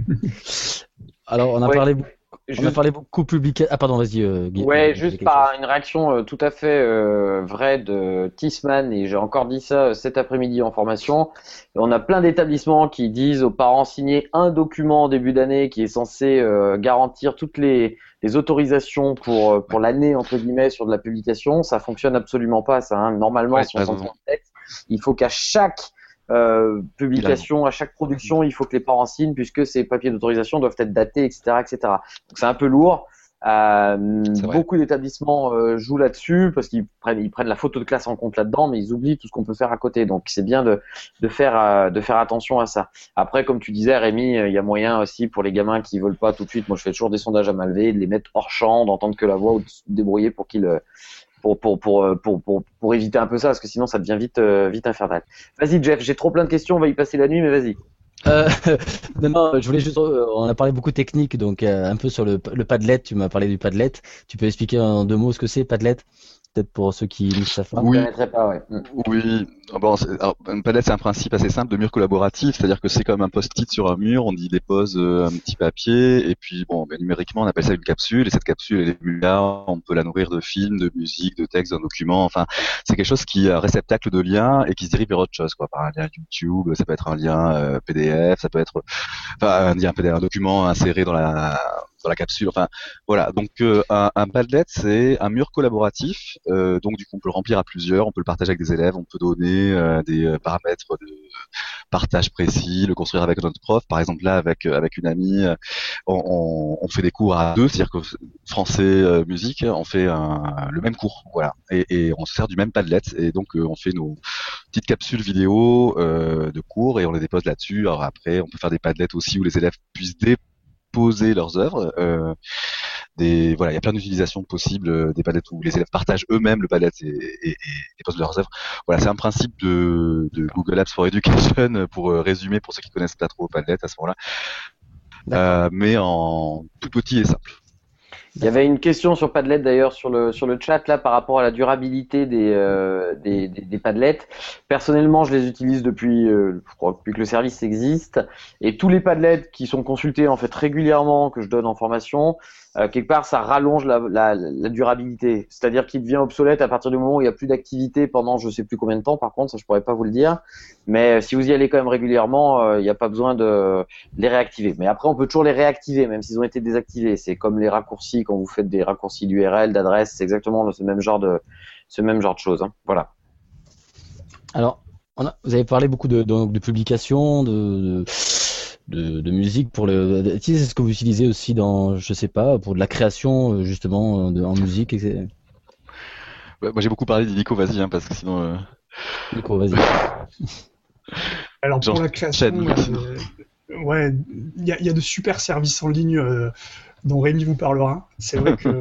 Alors, on a Ouais. parlé, on a Juste- parlé beaucoup publication. Ah, pardon, vas-y. Euh, Guy- Ouais, euh, juste quelque par chose. une réaction euh, tout à fait euh, vraie de Tissman, et j'ai encore dit ça euh, cet après-midi en formation. On a plein d'établissements qui disent aux parents signer un document en début d'année qui est censé euh, garantir toutes les, les autorisations pour euh, pour l'année entre guillemets sur de la publication. Ça fonctionne absolument pas, ça. Hein. Normalement, Ouais, si on t'as s'en raison. tient en tête, il faut qu'à chaque euh, publication, à chaque production, il faut que les parents signent, puisque ces papiers d'autorisation doivent être datés, et cetera, et cetera. Donc c'est un peu lourd. Euh, C'est vrai. beaucoup d'établissements euh, jouent là-dessus parce qu'ils prennent, ils prennent la photo de classe en compte là-dedans, mais ils oublient tout ce qu'on peut faire à côté. Donc c'est bien de, de faire, euh, de faire attention à ça. Après, comme tu disais, Rémi, il y a moyen aussi pour les gamins qui veulent pas tout de suite. Moi, je fais toujours des sondages à main levée, de les mettre hors champ, d'entendre que la voix, ou de se débrouiller pour qu'ils, pour, pour, pour, pour, pour, pour éviter un peu ça, parce que sinon ça devient vite, euh, vite infernal. Vas-y, Jeff, j'ai trop plein de questions, on va y passer la nuit, mais vas-y. Euh, non, non, je voulais juste. euh, On a parlé beaucoup technique, donc euh, un peu sur le, le Padlet. Tu m'as parlé du Padlet. Tu peux expliquer en deux mots ce que c'est, Padlet? Peut-être pour ceux qui ne savent pas. Je ne Oui. connaîtrais pas, ouais. Mm. Oui, ah bon, c'est- alors, un Padlet, c'est un principe assez simple de mur collaboratif, c'est-à-dire que c'est comme un post-it sur un mur, on y dépose euh, un petit papier, et puis bon, ben, numériquement, on appelle ça une capsule, et cette capsule, elle est là, on peut la nourrir de films, de musique, de textes, d'un document, enfin, c'est quelque chose qui est un réceptacle de liens et qui se dirige vers autre chose, quoi, par un lien YouTube, ça peut être un lien euh, P D F, ça peut être, enfin, un lien P D F, un document inséré dans la dans la capsule, enfin, voilà. Donc, euh, un, un Padlet, c'est un mur collaboratif, euh, donc du coup, on peut le remplir à plusieurs, on peut le partager avec des élèves, on peut donner euh, des euh, paramètres de partage précis, le construire avec notre prof. Par exemple, là, avec euh, avec une amie, euh, on, on, on fait des cours à deux, c'est-à-dire que français euh, musique, on fait un, le même cours, voilà, et, et on se sert du même Padlet, et donc euh, on fait nos petites capsules vidéo euh, de cours et on les dépose là-dessus. Alors après, on peut faire des Padlets aussi où les élèves puissent déposer leurs œuvres. Euh, des, voilà, il y a plein d'utilisations possibles euh, des Padlets où les élèves partagent eux-mêmes le Padlet et, et, et déposent leurs œuvres. Voilà, c'est un principe de, de Google Apps for Education pour euh, résumer pour ceux qui connaissent pas trop Padlet à ce moment-là, euh, mais en tout petit et simple. Il y avait une question sur Padlet d'ailleurs sur le sur le chat là par rapport à la durabilité des euh, des, des, des Padlets. Personnellement, je les utilise depuis euh, je crois depuis que le service existe, et tous les Padlets qui sont consultés en fait régulièrement, que je donne en formation, euh, quelque part ça rallonge la, la, la durabilité. C'est-à-dire qu'il devient obsolète à partir du moment où il n'y a plus d'activité pendant je sais plus combien de temps. Par contre, ça je pourrais pas vous le dire. Mais si vous y allez quand même régulièrement, euh, il n'y a pas besoin de les réactiver. Mais après, on peut toujours les réactiver, même s'ils ont été désactivés. C'est comme les raccourcis quand vous faites des raccourcis d'U R L, d'adresse, c'est exactement ce même genre de, ce même genre de choses. Hein. Voilà. Alors, on a, vous avez parlé beaucoup de, de, de publications, de, de, de, de musique pour le. C'est ce que vous utilisez aussi dans, je sais pas, pour de la création justement de, en musique. Et c'est... Ouais, moi j'ai beaucoup parlé d'Illico, vas-y, hein, parce que sinon. Euh... Nico, vas-y. Alors pour Genre, la création, chaîne, euh, ouais, il y a, y a de super services en ligne. Euh, dont Rémi vous parlera. C'est vrai que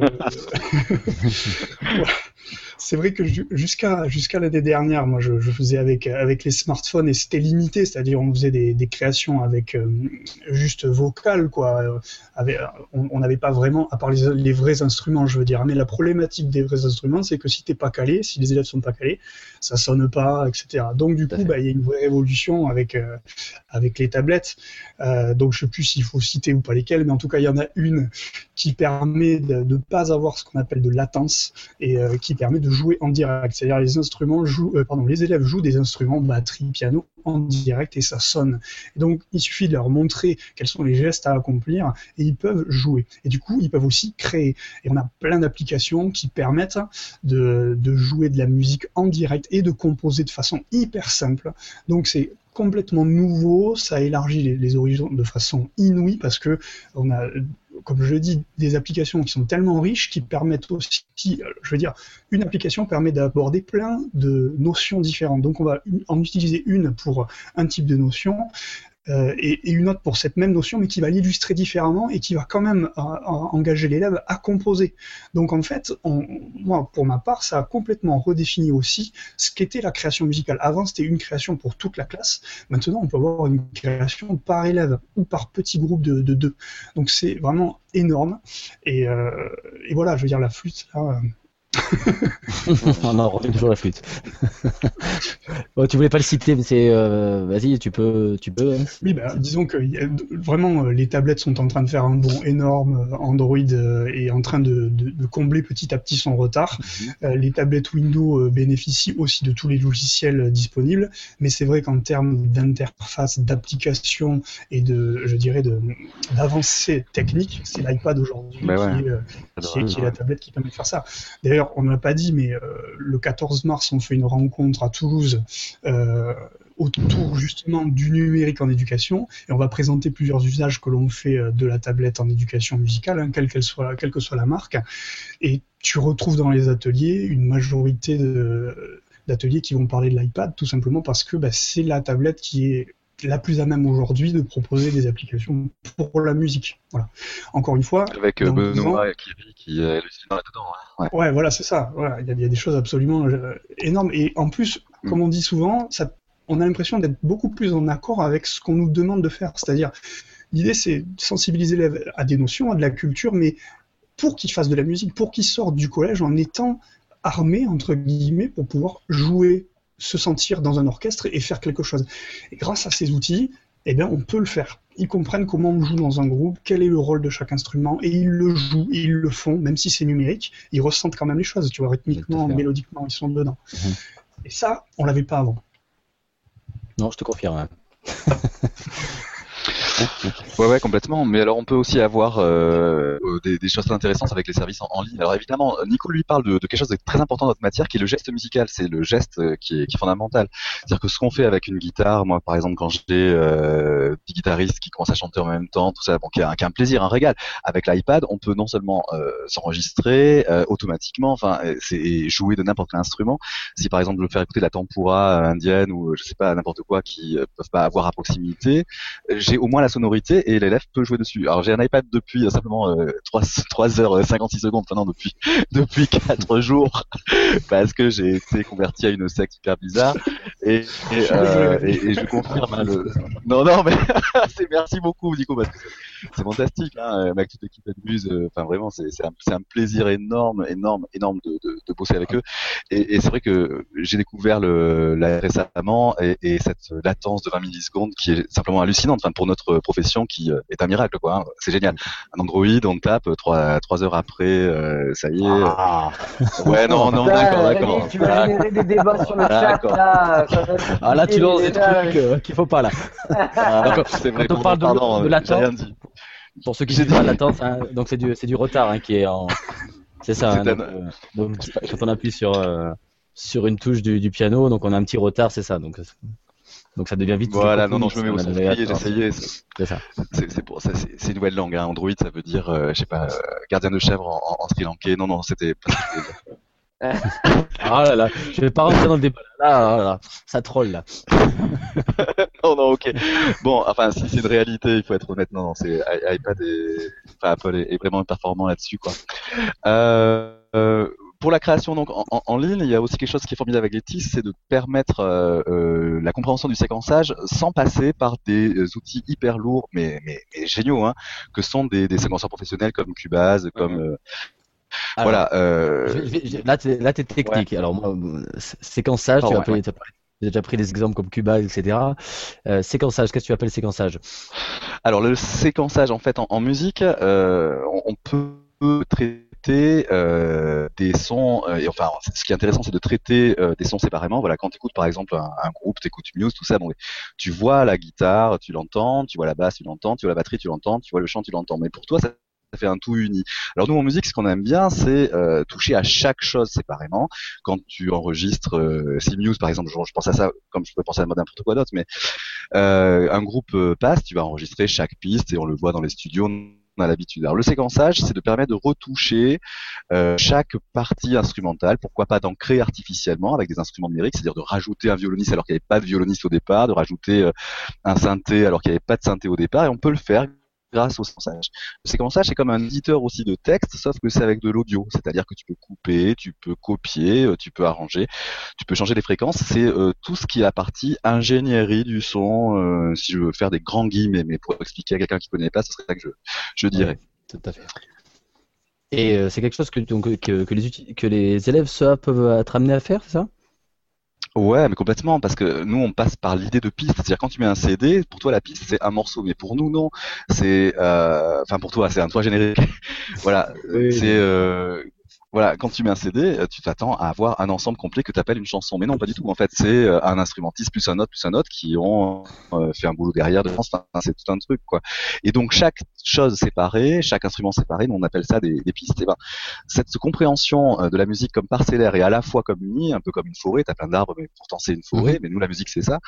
c'est vrai que jusqu'à jusqu'à l'année dernière, moi je, je faisais avec avec les smartphones et c'était limité, c'est-à-dire on faisait des, des créations avec euh, juste vocal quoi. Euh, avec, on n'avait pas vraiment, à part les, les vrais instruments, je veux dire. Mais la problématique des vrais instruments, c'est que si t'es pas calé, si les élèves sont pas calés, ça sonne pas, et cetera. Donc du coup, bah il y a une vraie révolution avec euh, avec les tablettes. Euh, donc je sais plus s'il faut citer ou pas lesquelles, mais en tout cas il y en a une qui permet de ne pas avoir ce qu'on appelle de latence et euh, qui permet de jouer en direct. C'est-à-dire les instruments jouent, euh, pardon, les élèves jouent des instruments, batterie, piano, en direct et ça sonne. Et donc il suffit de leur montrer quels sont les gestes à accomplir et ils peuvent jouer. Et du coup ils peuvent aussi créer. Et on a plein d'applications qui permettent de, de jouer de la musique en direct et de composer de façon hyper simple. Donc c'est complètement nouveau, ça élargit les, les horizons de façon inouïe parce que on a, comme je le dis, des applications qui sont tellement riches qui permettent aussi, je veux dire, une application permet d'aborder plein de notions différentes. Donc on va en utiliser une pour un type de notion, Euh, et, et une autre pour cette même notion, mais qui va l'illustrer différemment et qui va quand même euh, engager l'élève à composer. Donc en fait, on, moi, pour ma part, ça a complètement redéfini aussi ce qu'était la création musicale. Avant, c'était une création pour toute la classe. Maintenant, on peut avoir une création par élève ou par petit groupe de, de deux. Donc c'est vraiment énorme. Et, euh, et voilà, je veux dire, la flûte, là... Euh... On en revient toujours à la flûte. Bon, tu voulais pas le citer, mais c'est. Euh, vas-y, tu peux, tu peux. Hein. Oui, bah, disons que y a, vraiment les tablettes sont en train de faire un bond énorme. Android euh, est en train de, de, de combler petit à petit son retard. Mm-hmm. Euh, les tablettes Windows euh, bénéficient aussi de tous les logiciels euh, disponibles, mais c'est vrai qu'en termes d'interface, d'application et de, je dirais, de d'avancée technique, c'est l'iPad aujourd'hui bah ouais. qui, est, euh, qui, est, qui est la tablette qui permet de faire ça. D'ailleurs, on ne l'a pas dit, mais euh, le quatorze mars, on fait une rencontre à Toulouse euh, autour justement du numérique en éducation, et on va présenter plusieurs usages que l'on fait de la tablette en éducation musicale, hein, quelle qu'elle soit, quelle que soit la marque. Et tu retrouves dans les ateliers une majorité de, d'ateliers qui vont parler de l'iPad, tout simplement parce que bah, c'est la tablette qui est la plus à même aujourd'hui de proposer des applications pour la musique. Voilà. Encore une fois, avec euh, Benoît qui, qui est hallucinant là-dedans. Ouais. ouais, voilà, c'est ça. Voilà, il y, y a des choses absolument euh, énormes. Et en plus, mm. comme on dit souvent, ça, on a l'impression d'être beaucoup plus en accord avec ce qu'on nous demande de faire. C'est-à-dire, l'idée, c'est de sensibiliser l'élève à des notions, à de la culture, mais pour qu'il fasse de la musique, pour qu'il sorte du collège en étant armé, entre guillemets, pour pouvoir jouer, se sentir dans un orchestre et faire quelque chose. Et grâce à ces outils, eh bien, on peut le faire. Ils comprennent comment on joue dans un groupe, quel est le rôle de chaque instrument, et ils le jouent, et ils le font, même si c'est numérique, ils ressentent quand même les choses, tu vois, rythmiquement, mélodiquement, ils sont dedans. Mmh. Et ça, on l'avait pas avant. Non, je te confirme. Ouais, ouais, complètement. Mais alors, on peut aussi avoir euh, des, des choses intéressantes avec les services en, en ligne. Alors, évidemment, Nico lui parle de, de quelque chose de très important dans notre matière, qui est le geste musical. C'est le geste qui est, qui est fondamental. C'est-à-dire que ce qu'on fait avec une guitare, moi, par exemple, quand j'ai euh, des guitaristes qui commencent à chanter en même temps, tout ça, bon, qui est un, qui est un plaisir, un régal. Avec l'iPad, on peut non seulement euh, s'enregistrer euh, automatiquement, enfin, c'est jouer de n'importe quel instrument. Si, par exemple, je veux faire écouter la tempura indienne ou je sais pas n'importe quoi qui euh, peuvent pas avoir à proximité, j'ai au moins la sonorité et l'élève peut jouer dessus. Alors j'ai un iPad depuis euh, simplement euh, trois heures cinquante-six secondes, enfin non, depuis depuis quatre jours parce que j'ai été converti à une secte hyper bizarre et et, euh, et, et je confirme hein, le non non mais c'est merci beaucoup Nico parce que c'est, c'est fantastique hein, avec toute l'équipe de Muse, enfin euh, vraiment c'est c'est un, c'est un plaisir énorme énorme énorme de de, de bosser avec eux et, et c'est vrai que j'ai découvert le la récemment et, et cette latence de vingt millisecondes qui est simplement hallucinante enfin pour notre profession qui est un miracle quoi hein. C'est génial. Un Android on tape trois trois heures après euh, ça y est ah. Ouais non non d'accord d'accord tu vas générer des débats sur le chat là ah là tu lances des trucs euh, qu'il faut pas là ah, donc, c'est vrai, quand on parle pardon, de, de latence pour ceux qui disent pas latence hein, donc c'est du c'est du retard hein, qui est en c'est ça hein, donc, euh, donc quand on appuie sur euh, sur une touche du, du piano donc on a un petit retard c'est ça donc Donc ça devient vite. Voilà, non, non, je me mets au son j'ai essayé. C'est ça. C'est, c'est pour ça, c'est, c'est une nouvelle langue. Hein. Android, ça veut dire, euh, je sais pas, euh, gardien de chèvre en, en, en Sri Lankais. Non, non, c'était pas ce que je voulais dire. Ah là là, je vais pas rentrer dans le débat. Là, là, là, ça troll là. Non, non, ok. Bon, enfin, si c'est une réalité, il faut être honnête. Non, non, c'est i- iPad et enfin, Apple est, est vraiment performant là-dessus, quoi. Euh, euh, pour la création donc en, en- en ligne, il y a aussi quelque chose qui est formidable avec Getis, c'est de permettre euh, euh, la compréhension du séquençage sans passer par des euh, outils hyper lourds, mais, mais, mais géniaux, hein, que sont des, des séquenceurs professionnels comme Cubase, comme euh, Alors, voilà. Euh, je vais- je vais- je- là, t'es, là, t'es Ouais, technique. Alors, moi, euh, sé- séquençage, tu pardon, as ouais. appelé, t'as parlé- j'ai déjà pris des exemples comme Cuba, et cetera. Euh, séquençage, qu'est-ce que tu appelles séquençage? Alors le séquençage en fait en, en musique, euh, on, on peut traiter euh, des sons euh, et enfin ce qui est intéressant c'est de traiter euh, des sons séparément. Voilà, quand tu écoutes par exemple un, un groupe, tu écoutes Muse, tout ça, bon, tu vois la guitare, tu l'entends, tu vois la basse, tu l'entends, tu vois la batterie, tu l'entends, tu vois le chant, tu l'entends. Mais pour toi ça ça fait un tout uni. Alors nous en musique, ce qu'on aime bien, c'est euh, toucher à chaque chose séparément. Quand tu enregistres, euh, si Muse par exemple, je, je pense à ça comme je peux penser à n'importe quoi d'autre, mais euh, un groupe euh, passe, tu vas enregistrer chaque piste et on le voit dans les studios, on a l'habitude. Alors le séquençage, c'est de permettre de retoucher euh, chaque partie instrumentale, pourquoi pas d'en créer artificiellement avec des instruments numériques, c'est-à-dire de rajouter un violoniste alors qu'il n'y avait pas de violoniste au départ, de rajouter euh, un synthé alors qu'il n'y avait pas de synthé au départ, et on peut le faire grâce au séquençage. Le séquençage, c'est comme un éditeur aussi de texte, sauf que c'est avec de l'audio, c'est-à-dire que tu peux couper, tu peux copier, euh, tu peux arranger, tu peux changer les fréquences, c'est euh, tout ce qui est la partie ingénierie du son, euh, si je veux faire des grands guillemets, mais pour expliquer à quelqu'un qui connaît pas, ce serait ça que je, je Oui, dirais. tout à fait. Et euh, c'est quelque chose que, donc, que, que les, uti- que les élèves ça, peuvent être amenés à faire, c'est ça? Ouais, mais complètement, parce que nous, on passe par l'idée de piste. C'est-à-dire, quand tu mets un C D, pour toi, la piste, c'est un morceau. Mais pour nous, non. C'est, euh, enfin, pour toi, c'est un toit générique. Voilà. Oui, C'est, oui. euh, voilà, quand tu mets un C D, euh, tu t'attends à avoir un ensemble complet que tu appelles une chanson. Mais non, pas du tout. En fait, c'est euh, un instrumentiste plus un autre plus un autre qui ont euh, fait un boulot derrière de France. Enfin, c'est tout un truc, quoi. Et donc, chaque chose séparée, chaque instrument séparé, nous, on appelle ça des, des pistes. Et ben, cette compréhension euh, de la musique comme parcellaire et à la fois comme unie, un peu comme une forêt, t'as plein d'arbres, mais pourtant c'est une Mhm. forêt, mais nous, la musique, c'est ça.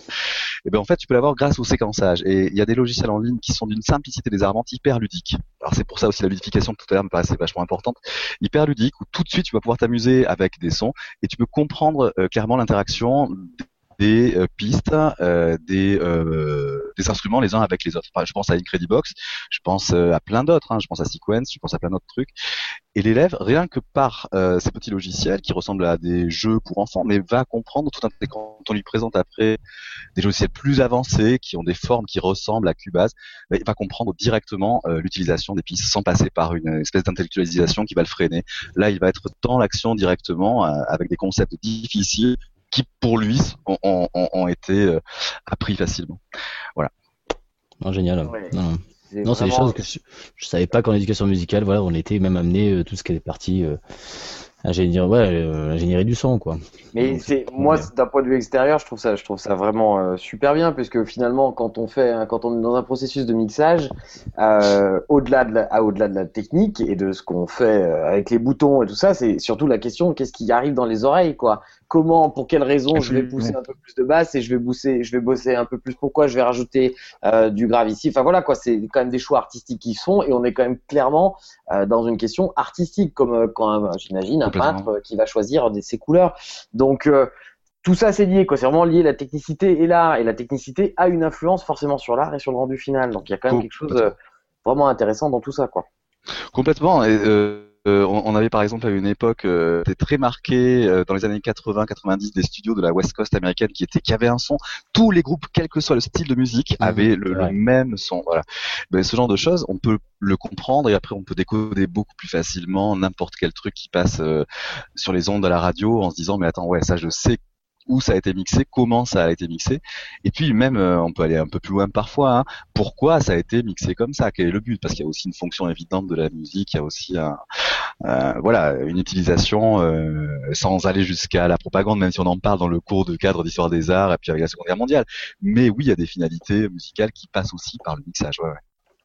Et ben en fait, tu peux l'avoir grâce au séquençage. Et il y a des logiciels en ligne qui sont d'une simplicité désarmante, hyper ludique. Alors c'est pour ça aussi la ludification de tout à l'heure me paraissait vachement importante. Hyper ludique, où tout de suite tu vas pouvoir t'amuser avec des sons et tu peux comprendre euh, clairement l'interaction des euh, pistes, euh, des, euh, des instruments les uns avec les autres. Enfin, je pense à Incredibox, je pense euh, à plein d'autres, hein, je pense à Sequence, je pense à plein d'autres trucs. Et l'élève, rien que par euh, ces petits logiciels qui ressemblent à des jeux pour enfants, mais va comprendre tout un quand on lui présente après des logiciels plus avancés qui ont des formes qui ressemblent à Cubase, bah, il va comprendre directement euh, l'utilisation des pistes sans passer par une espèce d'intellectualisation qui va le freiner. Là, il va être dans l'action directement euh, avec des concepts difficiles qui, pour lui, ont, ont, ont été euh, appris facilement. Voilà. Non, génial. ouais. Non, non. C'est Non, c'est des vraiment. choses que je, je savais pas qu'en éducation musicale, voilà, on était même amené euh, tout ce qui est partie euh, ingénierie, ouais, euh, ingénierie du son, quoi. Mais Donc, c'est c'est vraiment moi bien. c'est- d'un point de vue extérieur, je trouve ça, je trouve ça vraiment euh, super bien puisque finalement quand on fait, quand on est dans un processus de mixage, euh, au-delà de la, ah, au-delà de la technique et de ce qu'on fait euh, avec les boutons et tout ça, c'est surtout la question qu'est-ce qui arrive dans les oreilles quoi. Comment, pour quelles raisons je vais pousser Absolument. un peu plus de basse et je vais bosser, je vais bosser un peu plus. Pourquoi je vais rajouter euh, du grave ici. Enfin voilà quoi, c'est quand même des choix artistiques qui se font et on est quand même clairement euh, dans une question artistique comme euh, quand un- j'imagine un Complètement. peintre euh, qui va choisir des, ses couleurs. Donc euh, tout ça c'est lié quoi, c'est vraiment lié la technicité et l'art et la technicité a une influence forcément sur l'art et sur le rendu final. Donc il y a quand même quelque chose euh, Complètement. vraiment intéressant dans tout ça quoi. Complètement. Et, euh, euh, on, on avait par exemple à une époque, euh, c'était très marqué euh, dans les années quatre-vingts quatre-vingt-dix des studios de la West Coast américaine qui étaient qui avaient un son. Tous les groupes, quel que soit le style de musique, Mhm, avaient le, c'est le vrai. même son. Voilà. Ben, ce genre de choses, on peut le comprendre et après on peut décoder beaucoup plus facilement n'importe quel truc qui passe euh, sur les ondes à la radio en se disant mais attends ouais ça je sais où ça a été mixé, comment ça a été mixé, et puis même euh, on peut aller un peu plus loin parfois, hein, pourquoi ça a été mixé comme ça, quel est le but, parce qu'il y a aussi une fonction évidente de la musique, il y a aussi un, euh, voilà, une utilisation euh, sans aller jusqu'à la propagande, même si on en parle dans le cours de cadre d'histoire des arts et puis avec la Seconde Guerre mondiale, mais oui il y a des finalités musicales qui passent aussi par le mixage. Ouais, ouais.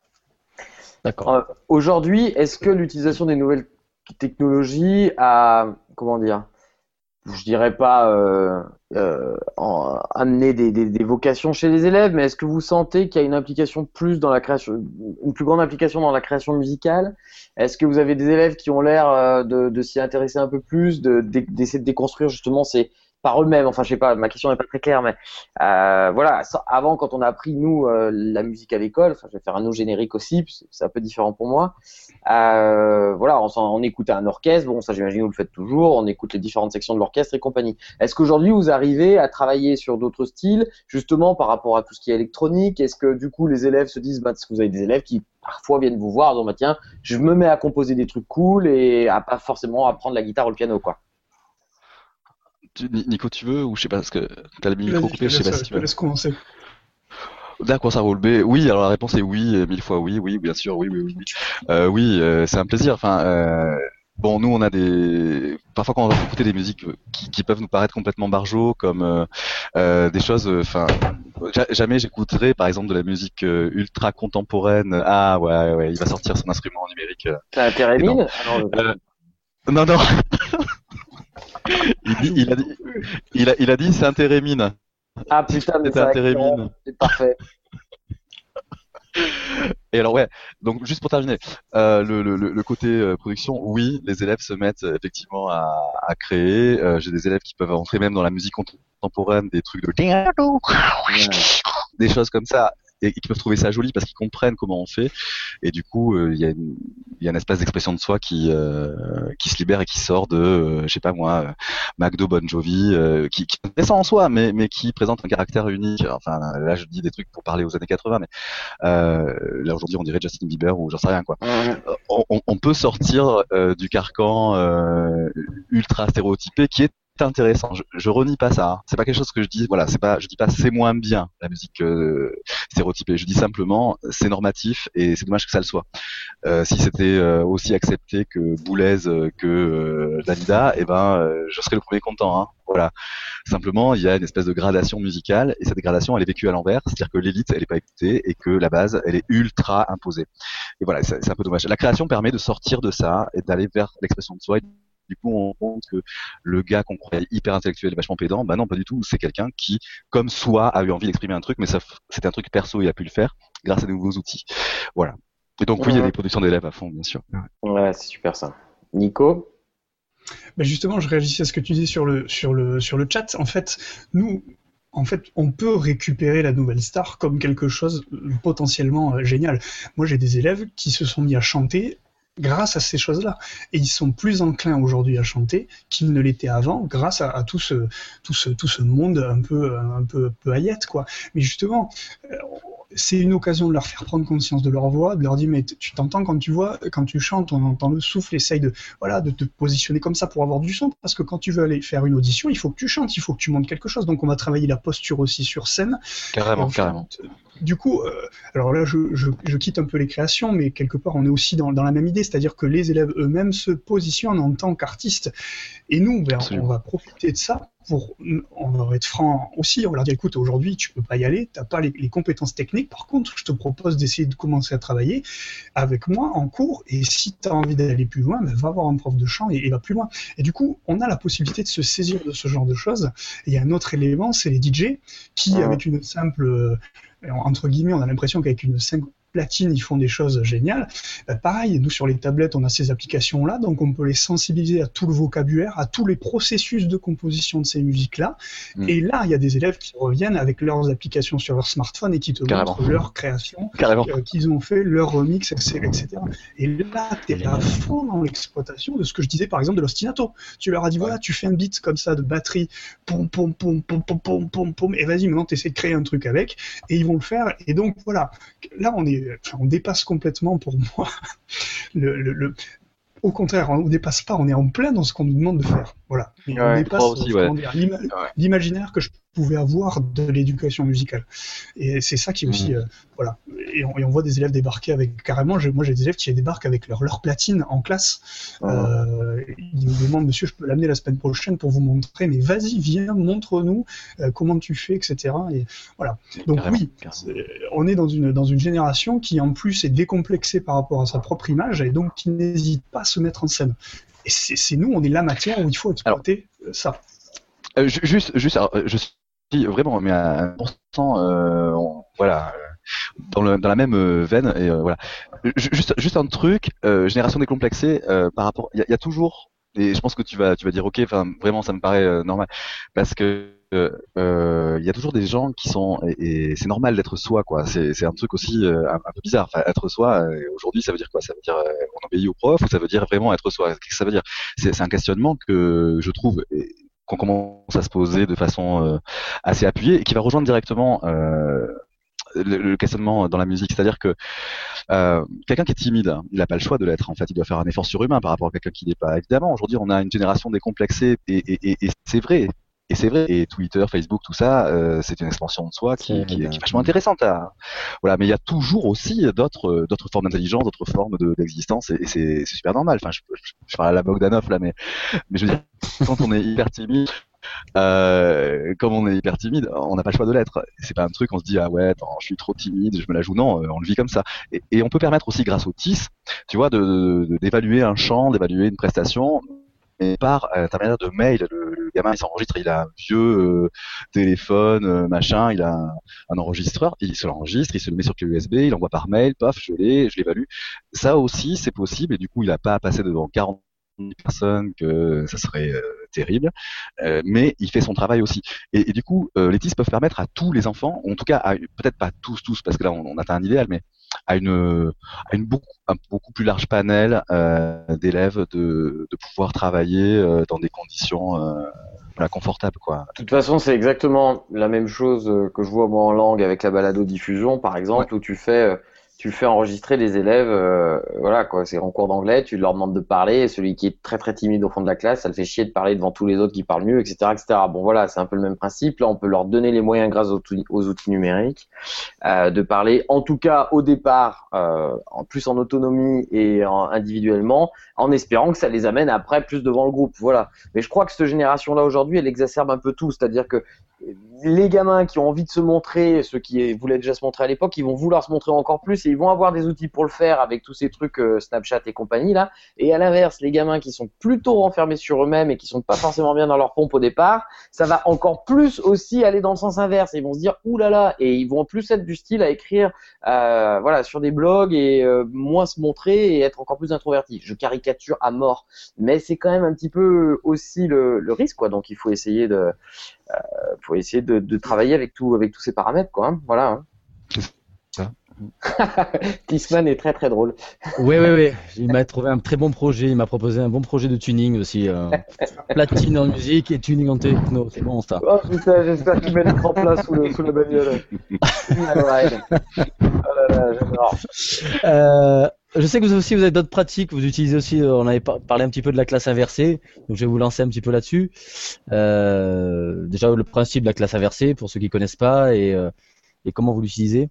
D'accord. Euh, Aujourd'hui, est-ce que l'utilisation des nouvelles technologies a, comment dire, je dirais pas euh, euh, en- amener des, des, des vocations chez les élèves, mais est-ce que vous sentez qu'il y a une implication plus dans la création, une plus grande implication dans la création musicale? Est-ce que vous avez des élèves qui ont l'air euh, de, de s'y intéresser un peu plus, de, de- d'essayer de déconstruire justement ces, par eux-mêmes. Enfin, je sais pas, ma question n'est pas très claire, mais euh, voilà. Ça, avant, quand on a appris nous euh, la musique à l'école, enfin, je vais faire un nom générique aussi, c'est c'est un peu différent pour moi. Euh, voilà, on, s'en- on écoutait un orchestre. Bon, ça, j'imagine que vous le faites toujours. On écoute les différentes sections de l'orchestre et compagnie. Est-ce qu'aujourd'hui, vous arrivez à travailler sur d'autres styles, justement par rapport à tout ce qui est électronique? Est-ce que du coup, les élèves se disent, bah, parce que vous avez des élèves qui parfois viennent vous voir, donc bah tiens, je me mets à composer des trucs cool et à pas forcément apprendre la guitare ou le piano, quoi. Tu- Ni- Nico, tu veux ou je sais pas parce que t'as le micro Vas-y, je te coupé, je sais laisse, pas si je tu te veux. laisse commencer. D'accord, ça roule. B. Oui, alors la réponse est oui, euh, mille fois oui, oui, bien sûr, oui, oui, oui, oui. Euh, oui, euh, c'est un plaisir. Enfin, euh, bon, nous, on a des. Parfois, quand on va écouter des musiques euh, qui, qui peuvent nous paraître complètement barjots, comme euh, euh, des choses. euh, Enfin, ja- jamais j'écouterai, par exemple, de la musique euh, ultra contemporaine. Ah ouais, ouais, il va sortir son instrument numérique. euh, T'as intérêt et non. mine? Ah non, Euh, non, non. Il, dit- il a dit, il a, il a dit, c'est un térémine. ah putain, mais C'était ça un va être térémine. c'est parfait. Et alors ouais, donc juste pour terminer, euh, le, le, le le côté euh, production, oui, les élèves se mettent euh, effectivement à, à créer. Euh, j'ai des élèves qui peuvent entrer même dans la musique contemporaine, des trucs de Ouais. des choses comme ça, et, et qui peuvent trouver ça joli parce qu'ils comprennent comment on fait. Et du coup, euh, il y a une, il y a un espace d'expression de soi qui euh, qui se libère et qui sort de, euh, je sais pas moi, euh, McDo, Bon Jovi, euh, qui, qui est intéressant en soi, mais mais qui présente un caractère unique. Enfin là, je dis des trucs pour parler aux années quatre-vingts, mais euh, là aujourd'hui on dirait Justin Bieber ou j'en sais rien quoi. Ouais. Euh, On, on peut sortir euh, du carcan euh, ultra stéréotypé qui est intéressant. Je, je renie pas ça. Hein. C'est pas quelque chose que je dis. Voilà, c'est pas. Je dis pas c'est moins bien la musique euh, stéréotypée. Je dis simplement c'est normatif et c'est dommage que ça le soit. Euh, si c'était euh, aussi accepté que Boulez, euh, que euh, Dalida, eh ben euh, je serais le premier content. Hein. Voilà. Simplement, il y a une espèce de gradation musicale et cette gradation, elle est vécue à l'envers, c'est-à-dire que l'élite, elle est pas écoutée et que la base, elle est ultra imposée. Et voilà, c'est c'est un peu dommage. La création permet de sortir de ça et d'aller vers l'expression de soi. Et du coup, on compte que le gars qu'on croyait hyper intellectuel et vachement pédant, bah non, pas du tout. C'est quelqu'un qui, comme soi, a eu envie d'exprimer un truc, mais ça, c'était un truc perso, il a pu le faire grâce à de nouveaux outils. Voilà. Et donc oui, il y a Ouais, des productions d'élèves à fond, bien sûr. ouais, c'est super ça. Nico? Ben justement, je réagissais à ce que tu dis sur le, sur le, sur le chat. En fait, nous, en fait, on peut récupérer la nouvelle star comme quelque chose euh, potentiellement euh, génial. Moi, j'ai des élèves qui se sont mis à chanter grâce à ces choses-là. Et ils sont plus enclins aujourd'hui à chanter qu'ils ne l'étaient avant grâce à, à tout ce, tout ce, tout ce monde un peu, un peu, peu haillette, quoi. Mais justement, euh, c'est une occasion de leur faire prendre conscience de leur voix, de leur dire mais t- tu t'entends quand tu vois, quand tu chantes, on entend le souffle, essaye de voilà de te positionner comme ça pour avoir du son, parce que quand tu veux aller faire une audition, il faut que tu chantes, il faut que tu montes quelque chose. Donc on va travailler la posture aussi sur scène. Et Carrément, en fait, carrément. du coup, euh, alors là, je, je, je quitte un peu les créations, mais quelque part, on est aussi dans, dans la même idée, c'est-à-dire que les élèves eux-mêmes se positionnent en tant qu'artistes. Et nous, ben, on Absolument. va profiter de ça pour, on va être franc aussi, on va leur dire, écoute, aujourd'hui, tu peux pas y aller, t'as pas les, les compétences techniques, par contre, je te propose d'essayer de commencer à travailler avec moi en cours, et si tu as envie d'aller plus loin, ben, va voir un prof de chant et, et va plus loin. Et du coup, on a la possibilité de se saisir de ce genre de choses. Et il y a un autre élément, c'est les D J, qui, Ouais. avec une simple, euh, entre guillemets, on a l'impression qu'avec une simple platine, ils font des choses géniales. Ben, pareil, nous sur les tablettes, on a ces applications-là, donc on peut les sensibiliser à tout le vocabulaire, à tous les processus de composition de ces musiques-là. Mm. Et là, il y a des élèves qui reviennent avec leurs applications sur leur smartphone et qui te Carrément. montrent leur création, Carrément. euh, qu'ils ont fait, leur remix, et cetera. Et là, tu es à fond dans l'exploitation de ce que je disais par exemple de l'ostinato. Tu leur as dit, Ouais. voilà, tu fais un beat comme ça de batterie, pom pom pom pom pom pom pom pom, et vas-y, maintenant tu essaies de créer un truc avec, et ils vont le faire. Et donc voilà, là on est, enfin, on dépasse complètement pour moi le, le, le- au contraire, on ne dépasse pas, on est en plein dans ce qu'on nous demande de faire. Voilà. Et on Ouais, dépasse je crois aussi, euh, ouais. comment dire, l'ima- l'imaginaire que je pouvais avoir de l'éducation musicale. Et c'est ça qui est aussi, Mhm. euh, voilà. Et on, et on voit des élèves débarquer avec, carrément, j'ai- moi j'ai des élèves qui débarquent avec leur, leur platine en classe. Ouais. Euh, ils me demandent, monsieur, je peux l'amener la semaine prochaine pour vous montrer, mais vas-y, viens, montre-nous euh, comment tu fais, et cetera. Et voilà. Donc Carrément, oui, carrément. c'est- on est dans une, dans une génération qui en plus est décomplexée par rapport à sa propre image et donc qui n'hésite pas à se mettre en scène. Et c'est c'est nous, on est la matière où il faut exploiter euh, ça. Euh, ju- juste, juste, alors, euh, je suis vraiment, mais à un pour cent, euh, on- voilà, euh, dans, le, dans la même euh, veine, et euh, voilà. Ju- Juste, juste un truc, euh, génération décomplexée, euh, par rapport, il y, a- il y a toujours et je pense que tu vas, tu vas dire, ok, enfin, vraiment, ça me paraît euh, normal, parce que euh, euh, il y a toujours des gens qui sont, et, et c'est normal d'être soi, quoi. C'est, c'est un truc aussi euh, un, un peu bizarre. Enfin, être soi, euh, aujourd'hui, ça veut dire quoi? Ça veut dire euh, on obéit au prof, ou ça veut dire vraiment être soi? Qu'est-ce que ça veut dire? C'est, c'est un questionnement que je trouve et, qu'on commence à se poser de façon euh, assez appuyée et qui va rejoindre directement euh, le, le questionnement dans la musique. C'est-à-dire que euh, quelqu'un qui est timide, il n'a pas le choix de l'être. En fait, il doit faire un effort surhumain par rapport à quelqu'un qui n'est pas. Évidemment, aujourd'hui, on a une génération décomplexée et, et, et, et c'est vrai. Et c'est vrai. Et Twitter, Facebook, tout ça, euh, c'est une expansion de soi qui, qui, qui est vachement intéressante. À... Voilà. Mais il y a toujours aussi d'autres, d'autres formes d'intelligence, d'autres formes de, d'existence, et, et c'est, c'est super normal. Enfin, je, je, je parle à la Bogdanov là, mais, mais je veux dire, quand on est hyper timide. Euh, comme on est hyper timide, on n'a pas le choix de l'être. C'est pas un truc, on se dit ah ouais, attends, je suis trop timide, je me la joue. Non, on le vit comme ça. Et, et on peut permettre aussi, grâce au T I S, tu vois, de, de, d'évaluer un chant, d'évaluer une prestation. Et par euh, ta manière de mail, le, le gamin il s'enregistre, il a un vieux euh, téléphone, euh, machin, il a un, un enregistreur, il se l'enregistre, il se le met sur clé U S B, il l'envoie par mail, paf, je l'ai, je l'évalue. Ça aussi, c'est possible, et du coup, il n'a pas à passer devant quarante personnes que ça serait euh, terrible, euh, mais il fait son travail aussi. Et, et du coup, euh, les T I S peuvent permettre à tous les enfants, en tout cas, à, peut-être pas tous, tous, parce que là, on, on atteint un idéal, mais à une, à une beaucoup, un beaucoup plus large panel euh, d'élèves de, de pouvoir travailler euh, dans des conditions euh, voilà, confortables, quoi. De toute façon, c'est exactement la même chose que je vois moi en langue avec la balado-diffusion, par exemple, ouais. où tu fais tu fais enregistrer les élèves, euh, voilà quoi, c'est en cours d'anglais, tu leur demandes de parler, et celui qui est très très timide au fond de la classe, ça le fait chier de parler devant tous les autres qui parlent mieux, et cetera, et cetera. Bon voilà, c'est un peu le même principe. Là, on peut leur donner les moyens grâce aux, aux outils numériques euh, de parler, en tout cas au départ, euh, en plus en autonomie et en, individuellement, en espérant que ça les amène après plus devant le groupe. Voilà. Mais je crois que cette génération-là aujourd'hui, elle exacerbe un peu tout, c'est-à-dire que les gamins qui ont envie de se montrer, ceux qui voulaient déjà se montrer à l'époque, ils vont vouloir se montrer encore plus et ils vont avoir des outils pour le faire avec tous ces trucs euh, Snapchat et compagnie là. Et à l'inverse, les gamins qui sont plutôt renfermés sur eux-mêmes et qui sont pas forcément bien dans leur pompe au départ, ça va encore plus aussi aller dans le sens inverse. Ils vont se dire ouh là là, et ils vont plus être du style à écrire euh, voilà sur des blogs et euh, moins se montrer et être encore plus introvertis. Je caricature à mort, mais c'est quand même un petit peu aussi le, le risque quoi. Donc il faut essayer de Euh, faut essayer de, de travailler avec tout, avec tous ces paramètres, quoi. Hein. Voilà. Hein. Tisman est très très drôle. Oui, oui, oui. Il m'a trouvé un très bon projet. Il m'a proposé un bon projet de tuning aussi. Euh, platine en musique et tuning en techno. C'est bon ça. Oh putain, j'espère qu'il met l'écran plat sous, le, sous la bagnole. Oh là là, j'adore. Euh, je sais que vous aussi vous avez d'autres pratiques, vous utilisez aussi, on avait parlé un petit peu de la classe inversée, donc je vais vous lancer un petit peu là-dessus. Euh, déjà le principe de la classe inversée pour ceux qui connaissent pas et, euh, et comment vous l'utilisez.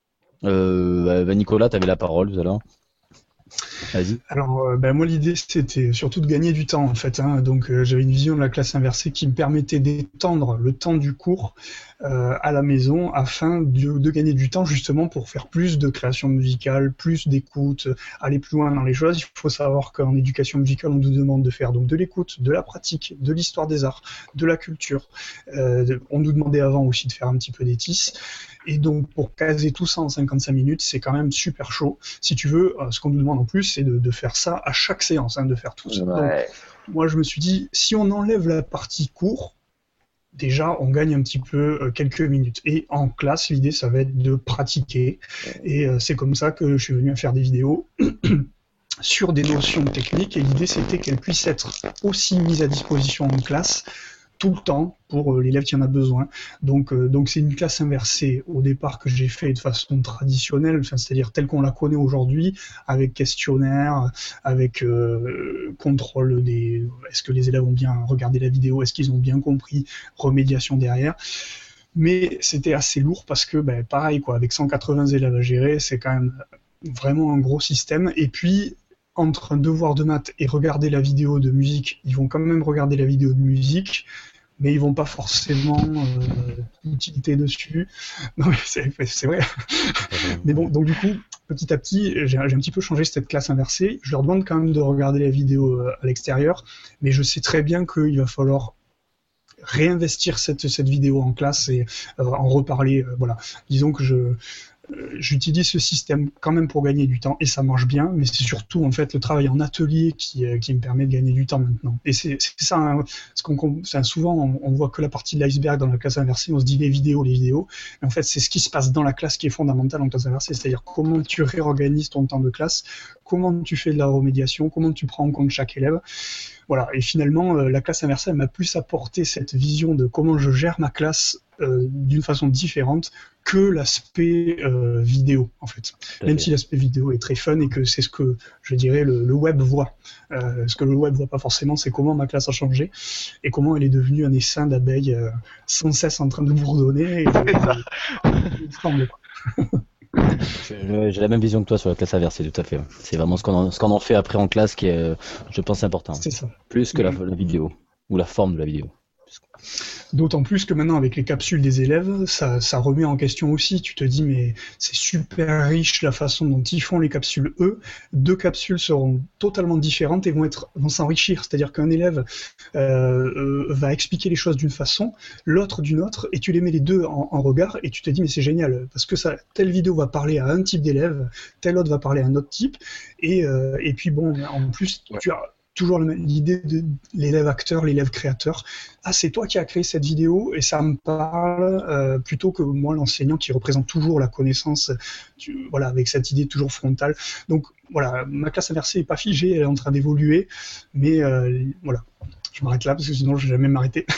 Euh, bah Nicolas, tu avais la parole tout à l'heure. Vas-y. Alors, euh, ben moi, l'idée, c'était surtout de gagner du temps, en fait. Hein. Donc, euh, j'avais une vision de la classe inversée qui me permettait d'étendre le temps du cours euh, à la maison afin de, de gagner du temps, justement, pour faire plus de création musicale, plus d'écoute, aller plus loin dans les choses. Il faut savoir qu'en éducation musicale, on nous demande de faire donc de l'écoute, de la pratique, de l'histoire des arts, de la culture. Euh, on nous demandait avant aussi de faire un petit peu des T I S. Et donc, pour caser tout ça en cinquante-cinq minutes, c'est quand même super chaud. Si tu veux, ce qu'on nous demande en plus, c'est de, de faire ça à chaque séance, hein, de faire tout ça. Ouais. Donc, moi, je me suis dit, si on enlève la partie cours, déjà, on gagne un petit peu euh, quelques minutes. Et en classe, l'idée, ça va être de pratiquer. Et euh, c'est comme ça que je suis venu à faire des vidéos sur des notions techniques. Et l'idée, c'était qu'elles puissent être aussi mises à disposition en classe tout le temps pour euh, l'élève qui en a besoin. Donc, euh, donc c'est une classe inversée au départ que j'ai fait de façon traditionnelle, enfin, c'est-à-dire telle qu'on la connaît aujourd'hui, avec questionnaire, avec euh, contrôle des... Est-ce que les élèves ont bien regardé la vidéo, est-ce qu'ils ont bien compris, remédiation derrière. Mais c'était assez lourd parce que, ben, pareil, quoi, avec cent quatre-vingts élèves à gérer, c'est quand même vraiment un gros système. Et puis, entre un devoir de maths et regarder la vidéo de musique, ils vont quand même regarder la vidéo de musique, mais ils vont pas forcément euh, utilité dessus. Non, mais c'est, c'est vrai. Mais bon, donc du coup, petit à petit, j'ai, j'ai un petit peu changé cette classe inversée. Je leur demande quand même de regarder la vidéo à l'extérieur, mais je sais très bien qu'il va falloir réinvestir cette, cette vidéo en classe et euh, en reparler. Euh, voilà. Disons que je euh, j'utilise ce système quand même pour gagner du temps et ça marche bien, mais c'est surtout en fait le travail en atelier qui, euh, qui me permet de gagner du temps maintenant. Et c'est, c'est ça, hein, ce qu'on, c'est, souvent on, on voit que la partie de l'iceberg dans la classe inversée, on se dit les vidéos, les vidéos, mais en fait c'est ce qui se passe dans la classe qui est fondamental en classe inversée, c'est-à-dire comment tu réorganises ton temps de classe, comment tu fais de la remédiation, comment tu prends en compte chaque élève. Voilà, et finalement, euh, la classe inversée, elle m'a plus apporté cette vision de comment je gère ma classe euh, d'une façon différente que l'aspect euh, vidéo, en fait. Même si l'aspect vidéo est très fun et que c'est ce que, je dirais, le, le web voit. Euh, ce que le web voit pas forcément, c'est comment ma classe a changé et comment elle est devenue un essaim d'abeilles euh, sans cesse en train de bourdonner et de, de, de trembler. J'ai j'ai la même vision que toi sur la classe inversée, tout à fait. C'est vraiment ce qu'on en, ce qu'on en fait après en classe qui est, je pense, important. C'est ça. Plus que la, la vidéo, ou la forme de la vidéo. D'autant plus que maintenant, avec les capsules des élèves, ça, ça remet en question aussi. Tu te dis, mais c'est super riche la façon dont ils font les capsules, eux. Deux capsules seront totalement différentes et vont être, vont s'enrichir. C'est-à-dire qu'un élève euh, euh, va expliquer les choses d'une façon, l'autre d'une autre, et tu les mets les deux en, en regard, et tu te dis, mais c'est génial, parce que ça, telle vidéo va parler à un type d'élève, telle autre va parler à un autre type, et, euh, et puis bon, en plus, ouais. tu as toujours l'idée de l'élève acteur, l'élève créateur. Ah, c'est toi qui as créé cette vidéo et ça me parle euh, plutôt que moi, l'enseignant qui représente toujours la connaissance, tu, voilà, avec cette idée toujours frontale. Donc voilà, ma classe inversée n'est pas figée, elle est en train d'évoluer, mais euh, voilà, je m'arrête là parce que sinon je vais jamais m'arrêter.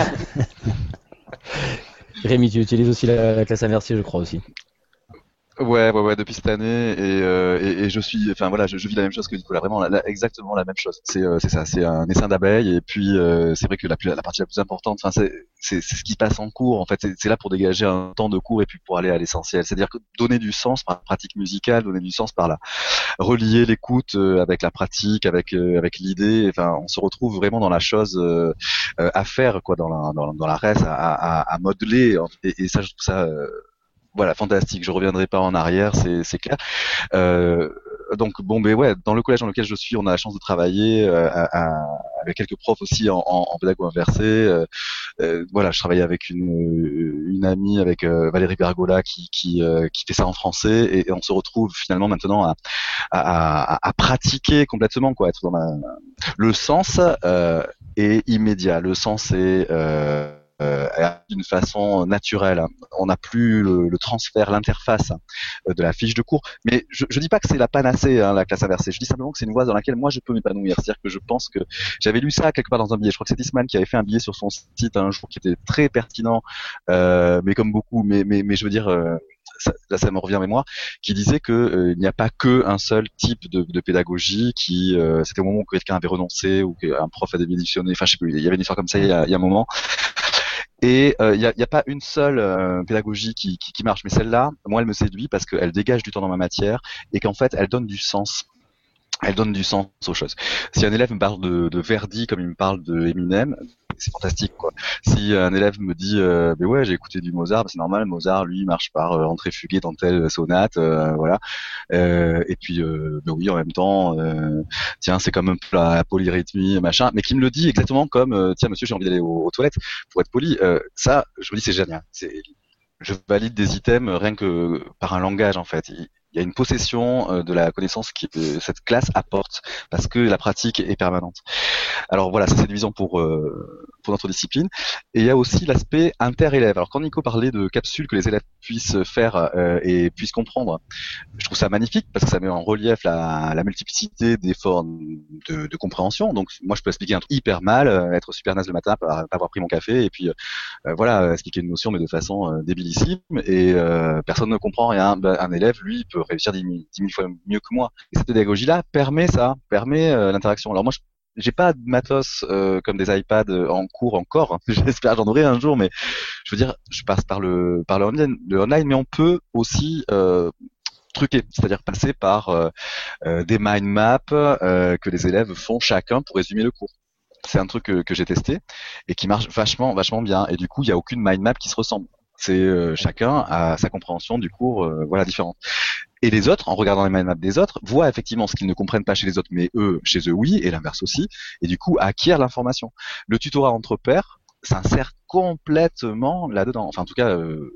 Rémi, tu utilises aussi la, la classe inversée, je crois aussi. Ouais, ouais, ouais, depuis cette année, et, euh, et, et je suis, enfin voilà, je, je vis la même chose que Nicolas, vraiment, la, la, exactement la même chose. C'est, euh, c'est ça, c'est un essaim d'abeilles, et puis euh, c'est vrai que la, plus, la partie la plus importante, enfin c'est, c'est, c'est ce qui passe en cours. En fait, c'est, c'est là pour dégager un temps de cours et puis pour aller à l'essentiel. C'est-à-dire que donner du sens par la pratique musicale, donner du sens par la relier l'écoute euh, avec la pratique, avec euh, avec l'idée. Enfin, on se retrouve vraiment dans la chose euh, euh, à faire, quoi, dans la dans, dans la reste, à, à, à modeler. Et, et ça, je trouve ça. Euh, Voilà, fantastique. Je reviendrai pas en arrière, c'est c'est clair. Euh, donc bon, ben ouais, dans le collège dans lequel je suis, on a la chance de travailler euh, à, à, avec quelques profs aussi en, en, en pédago inversé. Euh, euh, voilà, je travaille avec une une amie, avec euh, Valérie Bergola, qui qui euh, qui fait ça en français, et, et on se retrouve finalement maintenant à à, à, à pratiquer complètement, quoi, être dans la, le sens euh, est immédiat. Le sens est euh, Euh, d'une façon naturelle. On n'a plus le, le transfert, l'interface euh, de la fiche de cours. Mais je ne dis pas que c'est la panacée, hein, la classe inversée. Je dis simplement que c'est une voie dans laquelle moi je peux m'épanouir. C'est-à-dire que je pense que j'avais lu ça quelque part dans un billet. Je crois que c'est Tisman qui avait fait un billet sur son site un jour qui était très pertinent, euh, mais comme beaucoup. Mais, mais, mais je veux dire. Euh, Ça, là ça me revient en mémoire, qui disait que euh, il n'y a pas que un seul type de, de pédagogie, qui euh, c'était au moment où quelqu'un avait renoncé ou qu'un prof avait démissionné, enfin je sais plus, il y avait une histoire comme ça il y a, il y a un moment. Et il euh, n'y a, y a pas une seule euh, pédagogie qui, qui, qui marche, mais celle-là, moi, elle me séduit parce qu'elle dégage du temps dans ma matière et qu'en fait, elle donne du sens. Elle donne du sens aux choses. Si un élève me parle de, de Verdi comme il me parle de Eminem, c'est fantastique, quoi. Si un élève me dit, euh, ben ouais, j'ai écouté du Mozart, ben c'est normal, Mozart, lui, il marche par euh, entrée fuguée dans telle sonate, euh, voilà. Euh, et puis, euh, ben oui, en même temps, euh, tiens, c'est comme un peu la polyrythmie, machin, mais qui me le dit exactement comme, euh, tiens, monsieur, j'ai envie d'aller aux, aux toilettes, pour être poli. Euh, ça, je me dis, c'est génial. C'est, je valide des items rien que par un langage, en fait. Il, Il y a une possession de la connaissance que cette classe apporte parce que la pratique est permanente. Alors voilà, ça c'est une vision pour euh, pour notre discipline. Et il y a aussi l'aspect inter-élève. Alors quand Nico parlait de capsules que les élèves puissent faire euh, et puissent comprendre, je trouve ça magnifique parce que ça met en relief la, la multiplicité des formes de, de compréhension. Donc moi je peux expliquer un truc hyper mal, euh, être super naze le matin, pas avoir pris mon café et puis euh, voilà expliquer une notion mais de façon euh, débilissime et euh, personne ne comprend rien. Ben, un élève lui peut réussir dix mille fois mieux que moi. Et cette pédagogie-là permet ça, permet euh, l'interaction. Alors moi, je j'ai pas de matos euh, comme des iPads en cours encore. J'espère j'en aurai un jour, mais je veux dire, je passe par le par le online, le online, mais on peut aussi euh, truquer, c'est-à-dire passer par euh, euh, des mind maps euh, que les élèves font chacun pour résumer le cours. C'est un truc que, que j'ai testé et qui marche vachement vachement bien. Et du coup, il y a aucune mind map qui se ressemble. C'est euh, chacun a sa compréhension du cours, euh, voilà, différente. Et les autres, en regardant les mind maps des autres, voient effectivement ce qu'ils ne comprennent pas chez les autres, mais eux, chez eux, oui, et l'inverse aussi. Et du coup, acquièrent l'information. Le tutorat entre pairs s'insère complètement là-dedans. Enfin, en tout cas, euh,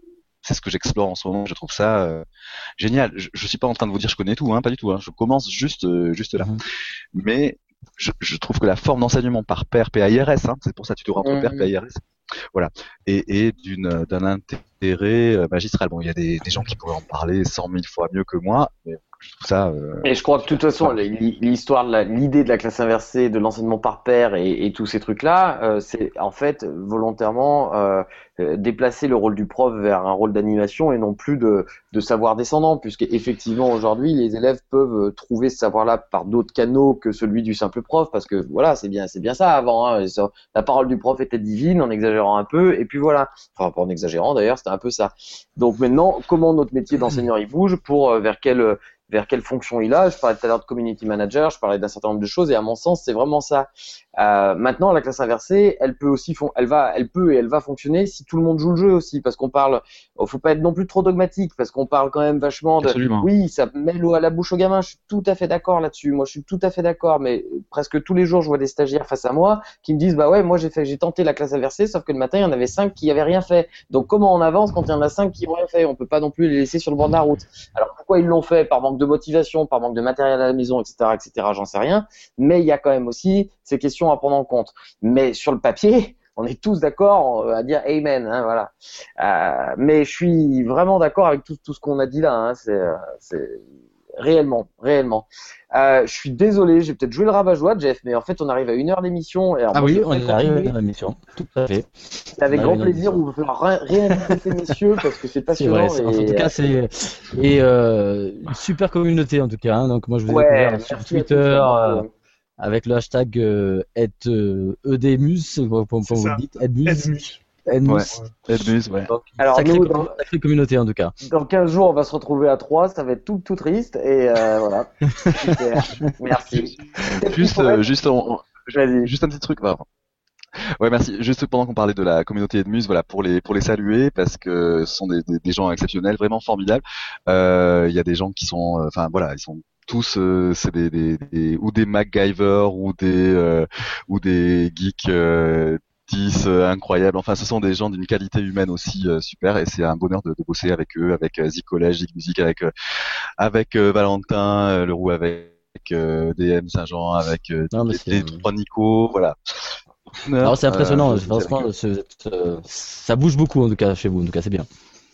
c'est ce que j'explore en ce moment. Je trouve ça euh, génial. Je, je suis pas en train de vous dire je connais tout, hein, pas du tout. Hein. Je commence juste euh, juste là. Mm-hmm. Mais je, je trouve que la forme d'enseignement par pair, P A I R S, hein, c'est pour ça que tu te entre pair, P A I R S, voilà, et, et d'une d'un intérêt euh, magistral. Bon, il y a des, des gens qui pourraient en parler cent mille fois mieux que moi, mais je trouve ça. Euh, et je crois que de toute façon, voilà. l'histoire de la, l'idée de la classe inversée, de l'enseignement par pair et, et tous ces trucs-là, euh, c'est en fait volontairement euh, déplacer le rôle du prof vers un rôle d'animation et non plus de, de savoir descendant, puisque effectivement aujourd'hui les élèves peuvent trouver ce savoir-là par d'autres canaux que celui du simple prof, parce que voilà, c'est bien, c'est bien ça avant. Hein, la parole du prof était divine, en exagérant un peu, et puis voilà. Enfin, pas en exagérant d'ailleurs, c'était un peu ça. Donc maintenant, comment notre métier d'enseignant il bouge pour euh, vers quel vers quelle fonction il a. Je parlais tout à l'heure de community manager, je parlais d'un certain nombre de choses, et à mon sens, c'est vraiment ça. Euh, maintenant, la classe inversée, elle peut aussi, fon- elle va, elle peut et elle va fonctionner si tout le monde joue le jeu aussi, parce qu'on parle, oh, faut pas être non plus trop dogmatique, parce qu'on parle quand même vachement de, Absolument. Oui, ça met l'eau à la bouche aux gamins. Je suis tout à fait d'accord là-dessus. Moi, je suis tout à fait d'accord, mais presque tous les jours, je vois des stagiaires face à moi qui me disent, bah ouais, moi j'ai fait, j'ai tenté la classe inversée, sauf que le matin, il y en avait cinq qui avaient rien fait. Donc comment on avance quand il y en a cinq qui ont rien fait? On peut pas non plus les laisser sur le bord de la route. Alors pourquoi ils l'ont fait? Par manque de motivation, par manque de matériel à la maison, et cetera, et cetera. J'en sais rien. Mais il y a quand même aussi ces questions à prendre en compte. Mais sur le papier, on est tous d'accord à dire amen, hein, voilà. Euh, mais je suis vraiment d'accord avec tout, tout ce qu'on a dit là. Hein, c'est, c'est réellement, réellement. Euh, je suis désolé, j'ai peut-être joué le rabat-joie, Jeff, mais en fait, on arrive à une heure d'émission. Et alors, ah moi, oui, on arrive à une heure d'émission, tout à fait. C'est avec grand plaisir, on va falloir réinviter ces messieurs parce que c'est passionnant. C'est vrai, et... en tout cas, c'est et euh, une super communauté en tout cas. Hein. Donc moi, je vous ai ouais, découvert sur Twitter. Euh, avec le hashtag euh, ed, euh, edmus, comme, comme vous le dites, edmus. Edmus. Edmus. Ouais. Edmus, ouais. Donc, alors, sacrée, nous, dans... sacrée communauté en tout cas. Dans quinze jours, on va se retrouver à trois, ça va être tout, tout triste, et euh, voilà. Super. Merci. Juste, euh, juste, on... juste un petit truc, bah, ouais, merci. Juste pendant qu'on parlait de la communauté Edmus, voilà, pour les pour les saluer parce que ce sont des, des, des gens exceptionnels, vraiment formidables. Il euh, y a des gens qui sont, enfin euh, voilà, ils sont tous, euh, c'est des, des, des ou des MacGyver ou des euh, ou des geeks. Euh, Euh, incroyables. Enfin, ce sont des gens d'une qualité humaine aussi euh, super, et c'est un bonheur de, de bosser avec eux, avec euh, Zik Collège, Zik Musique, avec euh, avec euh, Valentin euh, Leroux, avec euh, D M Saint-Jean, avec euh, non, les, les trois Nico, voilà. Alors c'est impressionnant, euh, franchement, ce, ce, ça bouge beaucoup en tout cas chez vous, en tout cas c'est bien.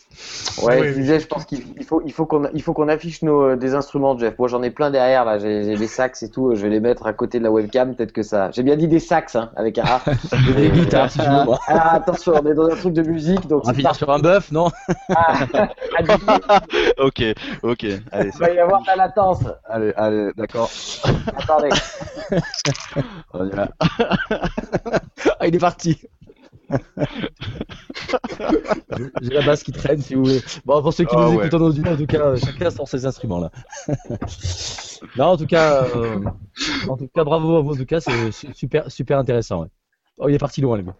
Ouais, oui, je disais, je pense qu'il faut, il faut qu'on, il faut qu'on affiche nos des instruments, Jeff. Moi, j'en ai plein derrière là. J'ai, j'ai des sax et tout. Je vais les mettre à côté de la webcam. Peut-être que ça. J'ai bien dit des sax, hein, avec un A. Des guitares, si tu veux. Moi. Ah, attention, on est dans un truc de musique, donc. On va finir sur un bœuf, non? Ah, ok, ok. Allez. Il va y avoir de la latence. Allez, allez, d'accord. Attendez. On y va. Ah, il est parti. J'ai la basse qui traîne si vous voulez. Bon, pour ceux qui oh, nous ouais. écoutent en audio, en tout cas, chacun sort ses instruments là. Non, en tout cas, euh, en tout cas, bravo à vous. En tout cas, c'est super, super intéressant. Ouais. Oh, il est parti loin, les gars.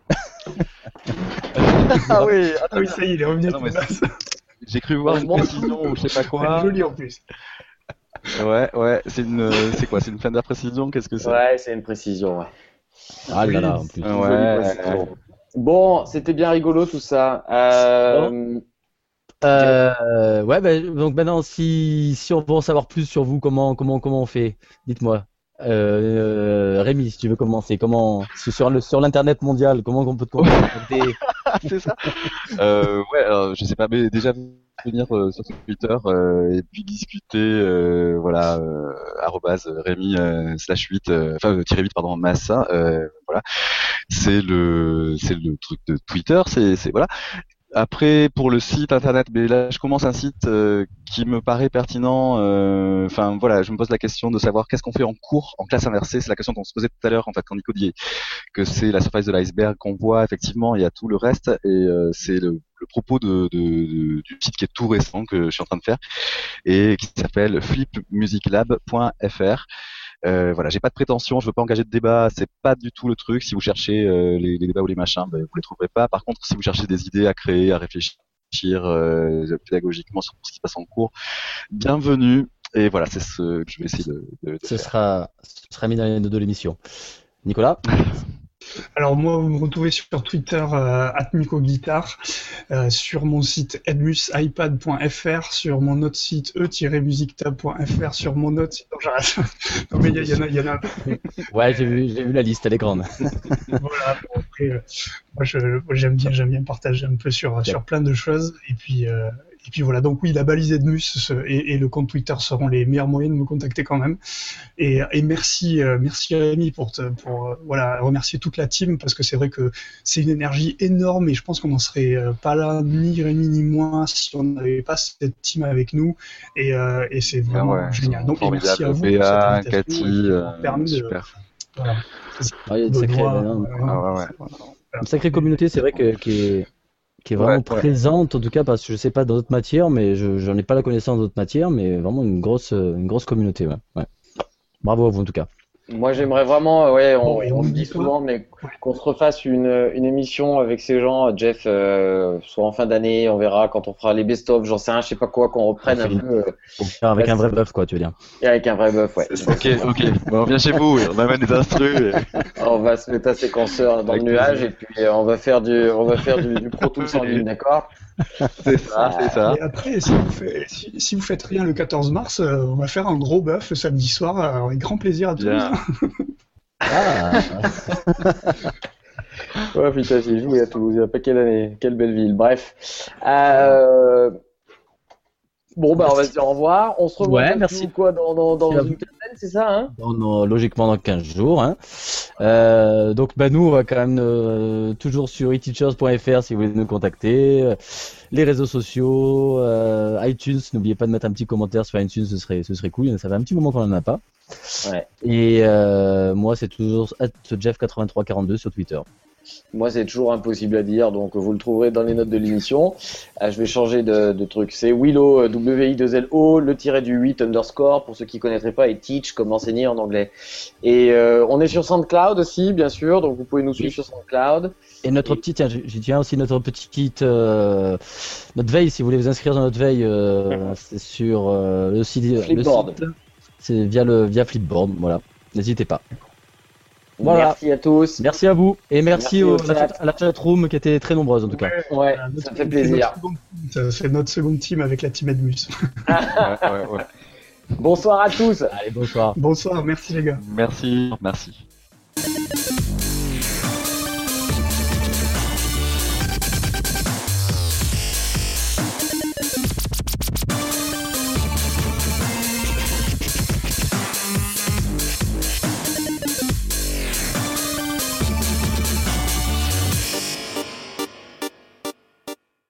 ah oui, ah oui, ça y est, il est revenu. Non, j'ai cru voir une précision ou je sais pas quoi. Joli en plus. Ouais, ouais, c'est une, c'est quoi, c'est une Fender précision, qu'est-ce que c'est? Ouais, c'est une précision, ouais. Ah là là, en plus. Ouais. Bon, c'était bien rigolo tout ça. Euh... Bon. Euh, ouais, bah, donc maintenant, si, si on veut en savoir plus sur vous, comment, comment, comment on fait? Dites-moi. Euh, Rémi, si tu veux commencer, comment sur le sur l'internet mondial, comment on peut te contacter? C'est ça. Euh, ouais, alors, je sais pas, mais déjà venir euh, sur Twitter euh, et puis discuter, euh, voilà, euh, arrobase Rémi euh, slash huit, enfin euh, tiré huit pardon Massa, euh, voilà. C'est le c'est le truc de Twitter, c'est c'est voilà. Après, pour le site internet, mais là, je commence un site euh, qui me paraît pertinent. Enfin, euh, voilà, je me pose la question de savoir qu'est-ce qu'on fait en cours, en classe inversée. C'est la question qu'on se posait tout à l'heure, en fait, quand Nico dit que c'est la surface de l'iceberg qu'on voit. Effectivement, il y a tout le reste, et euh, c'est le, le propos de, de, de, du site qui est tout récent que je suis en train de faire et qui s'appelle flip music lab point f r. Euh, voilà, j'ai pas de prétention, je veux pas engager de débat, c'est pas du tout le truc. Si vous cherchez euh, les, les débats ou les machins, ben, vous les trouverez pas. Par contre, si vous cherchez des idées à créer, à réfléchir euh, pédagogiquement sur ce qui passe en cours, bienvenue. Et voilà, c'est ce que je vais essayer de, de, de ce faire. Sera, ce sera mis dans les notes de l'émission. Nicolas? Alors moi, vous me retrouvez sur Twitter euh, at Nico Guitare. euh, sur mon site edmus ipad point f r, sur mon autre site e musictab point f r, sur mon autre site. Non, j'arrête. Non, mais il y, y en a, il y en a un peu. Ouais, j'ai vu, j'ai vu la liste, elle est grande. Voilà. Bon, après, euh, moi, je, moi, j'aime bien, j'aime bien partager un peu sur, sur plein de choses. Et puis, euh, et puis voilà. Donc oui, la balise Edmus ce, et, et le compte Twitter seront les meilleurs moyens de me contacter quand même. Et, et merci, euh, merci Rémi pour, te, pour euh, voilà, remercier toute la team parce que c'est vrai que c'est une énergie énorme et je pense qu'on n'en serait euh, pas là ni Rémi ni moi si on n'avait pas cette team avec nous. Et, euh, et c'est vraiment ouais, génial. Donc et merci à vous. Béa, Cathy, euh, super. De, voilà. Ah, il y a une sacrée, droit, non, euh, ah, ouais, ouais. voilà. une sacrée communauté, c'est vrai que qui est qui est vraiment Ouais, ouais. présente en tout cas parce que je sais pas dans d'autres matières, mais je j'en ai pas la connaissance dans d'autres matières, mais vraiment une grosse une grosse communauté. Ouais. Ouais. Bravo à vous en tout cas. Moi, j'aimerais vraiment, ouais, on, Bon, et on on le dit dit quoi souvent, mais qu'on se refasse une, une émission avec ces gens, Jeff, euh, soit en fin d'année, on verra quand on fera les best-of, j'en sais rien, je sais pas quoi, qu'on reprenne un peu, euh, Faut faire avec Ouais, un vrai c'est- bœuf quoi, tu veux dire. et avec un vrai bœuf, ouais. Ok, ok. Bon, on vient chez vous, et on amène des instrus. et- On va se mettre un séquenceur dans Avec le nuage plaisir. et puis euh, on va faire du, on va faire du, du Pro Tools en ligne, d'accord? C'est ça, c'est ça. Et après, si vous, faites, si, si vous faites rien le quatorze mars, euh, on va faire un gros bœuf le samedi soir, euh, avec grand plaisir à tous. Bien. Ah. Ouais, putain, j'ai joué à Toulouse, il y a pas quelle année, quelle belle ville. Bref. Euh... Bon, bah, on va se dire au revoir. On se revoit Ouais, bientôt, merci. quoi, dans, dans, dans Merci à une vous. quinzaine, c'est ça, hein? Dans- dans- logiquement dans quinze jours. Hein. Euh, donc bah, nous, on va quand même euh, toujours sur e teachers point f r si vous voulez nous contacter. Euh, Les réseaux sociaux, euh, iTunes, n'oubliez pas de mettre un petit commentaire sur iTunes, ce serait, ce serait cool. Ça fait un petit moment qu'on n'en a pas. Ouais. Et euh, moi, c'est toujours jeff quatre-vingt-trois quarante-deux sur Twitter. Moi, c'est toujours impossible à dire, donc vous le trouverez dans les notes de l'émission. Euh, je vais changer de, de truc. C'est Willow, euh, W I deux L O, le tiret du huit underscore, pour ceux qui connaîtraient pas, et teach, comme enseigner en anglais. Et euh, on est sur SoundCloud aussi, bien sûr, donc vous pouvez nous suivre Oui. sur SoundCloud. Et notre Et- petit, tiens, j'y tiens aussi notre petit kit, euh, notre veille, si vous voulez vous inscrire dans notre veille, euh, c'est sur euh, le site. le Flipboard. site. C'est via le via Flipboard, voilà. N'hésitez pas. Voilà. Merci à tous. Merci à vous et merci, Merci au- au à, la, chat. à la chatroom qui était très nombreuse en tout cas. Ouais, Ouais, voilà, notre- ça me fait c'est plaisir. notre seconde team, C'est notre seconde team avec la team Edmus. Ouais, ouais, ouais. Bonsoir à tous. Allez, bonsoir. Bonsoir, merci les gars. Merci, merci.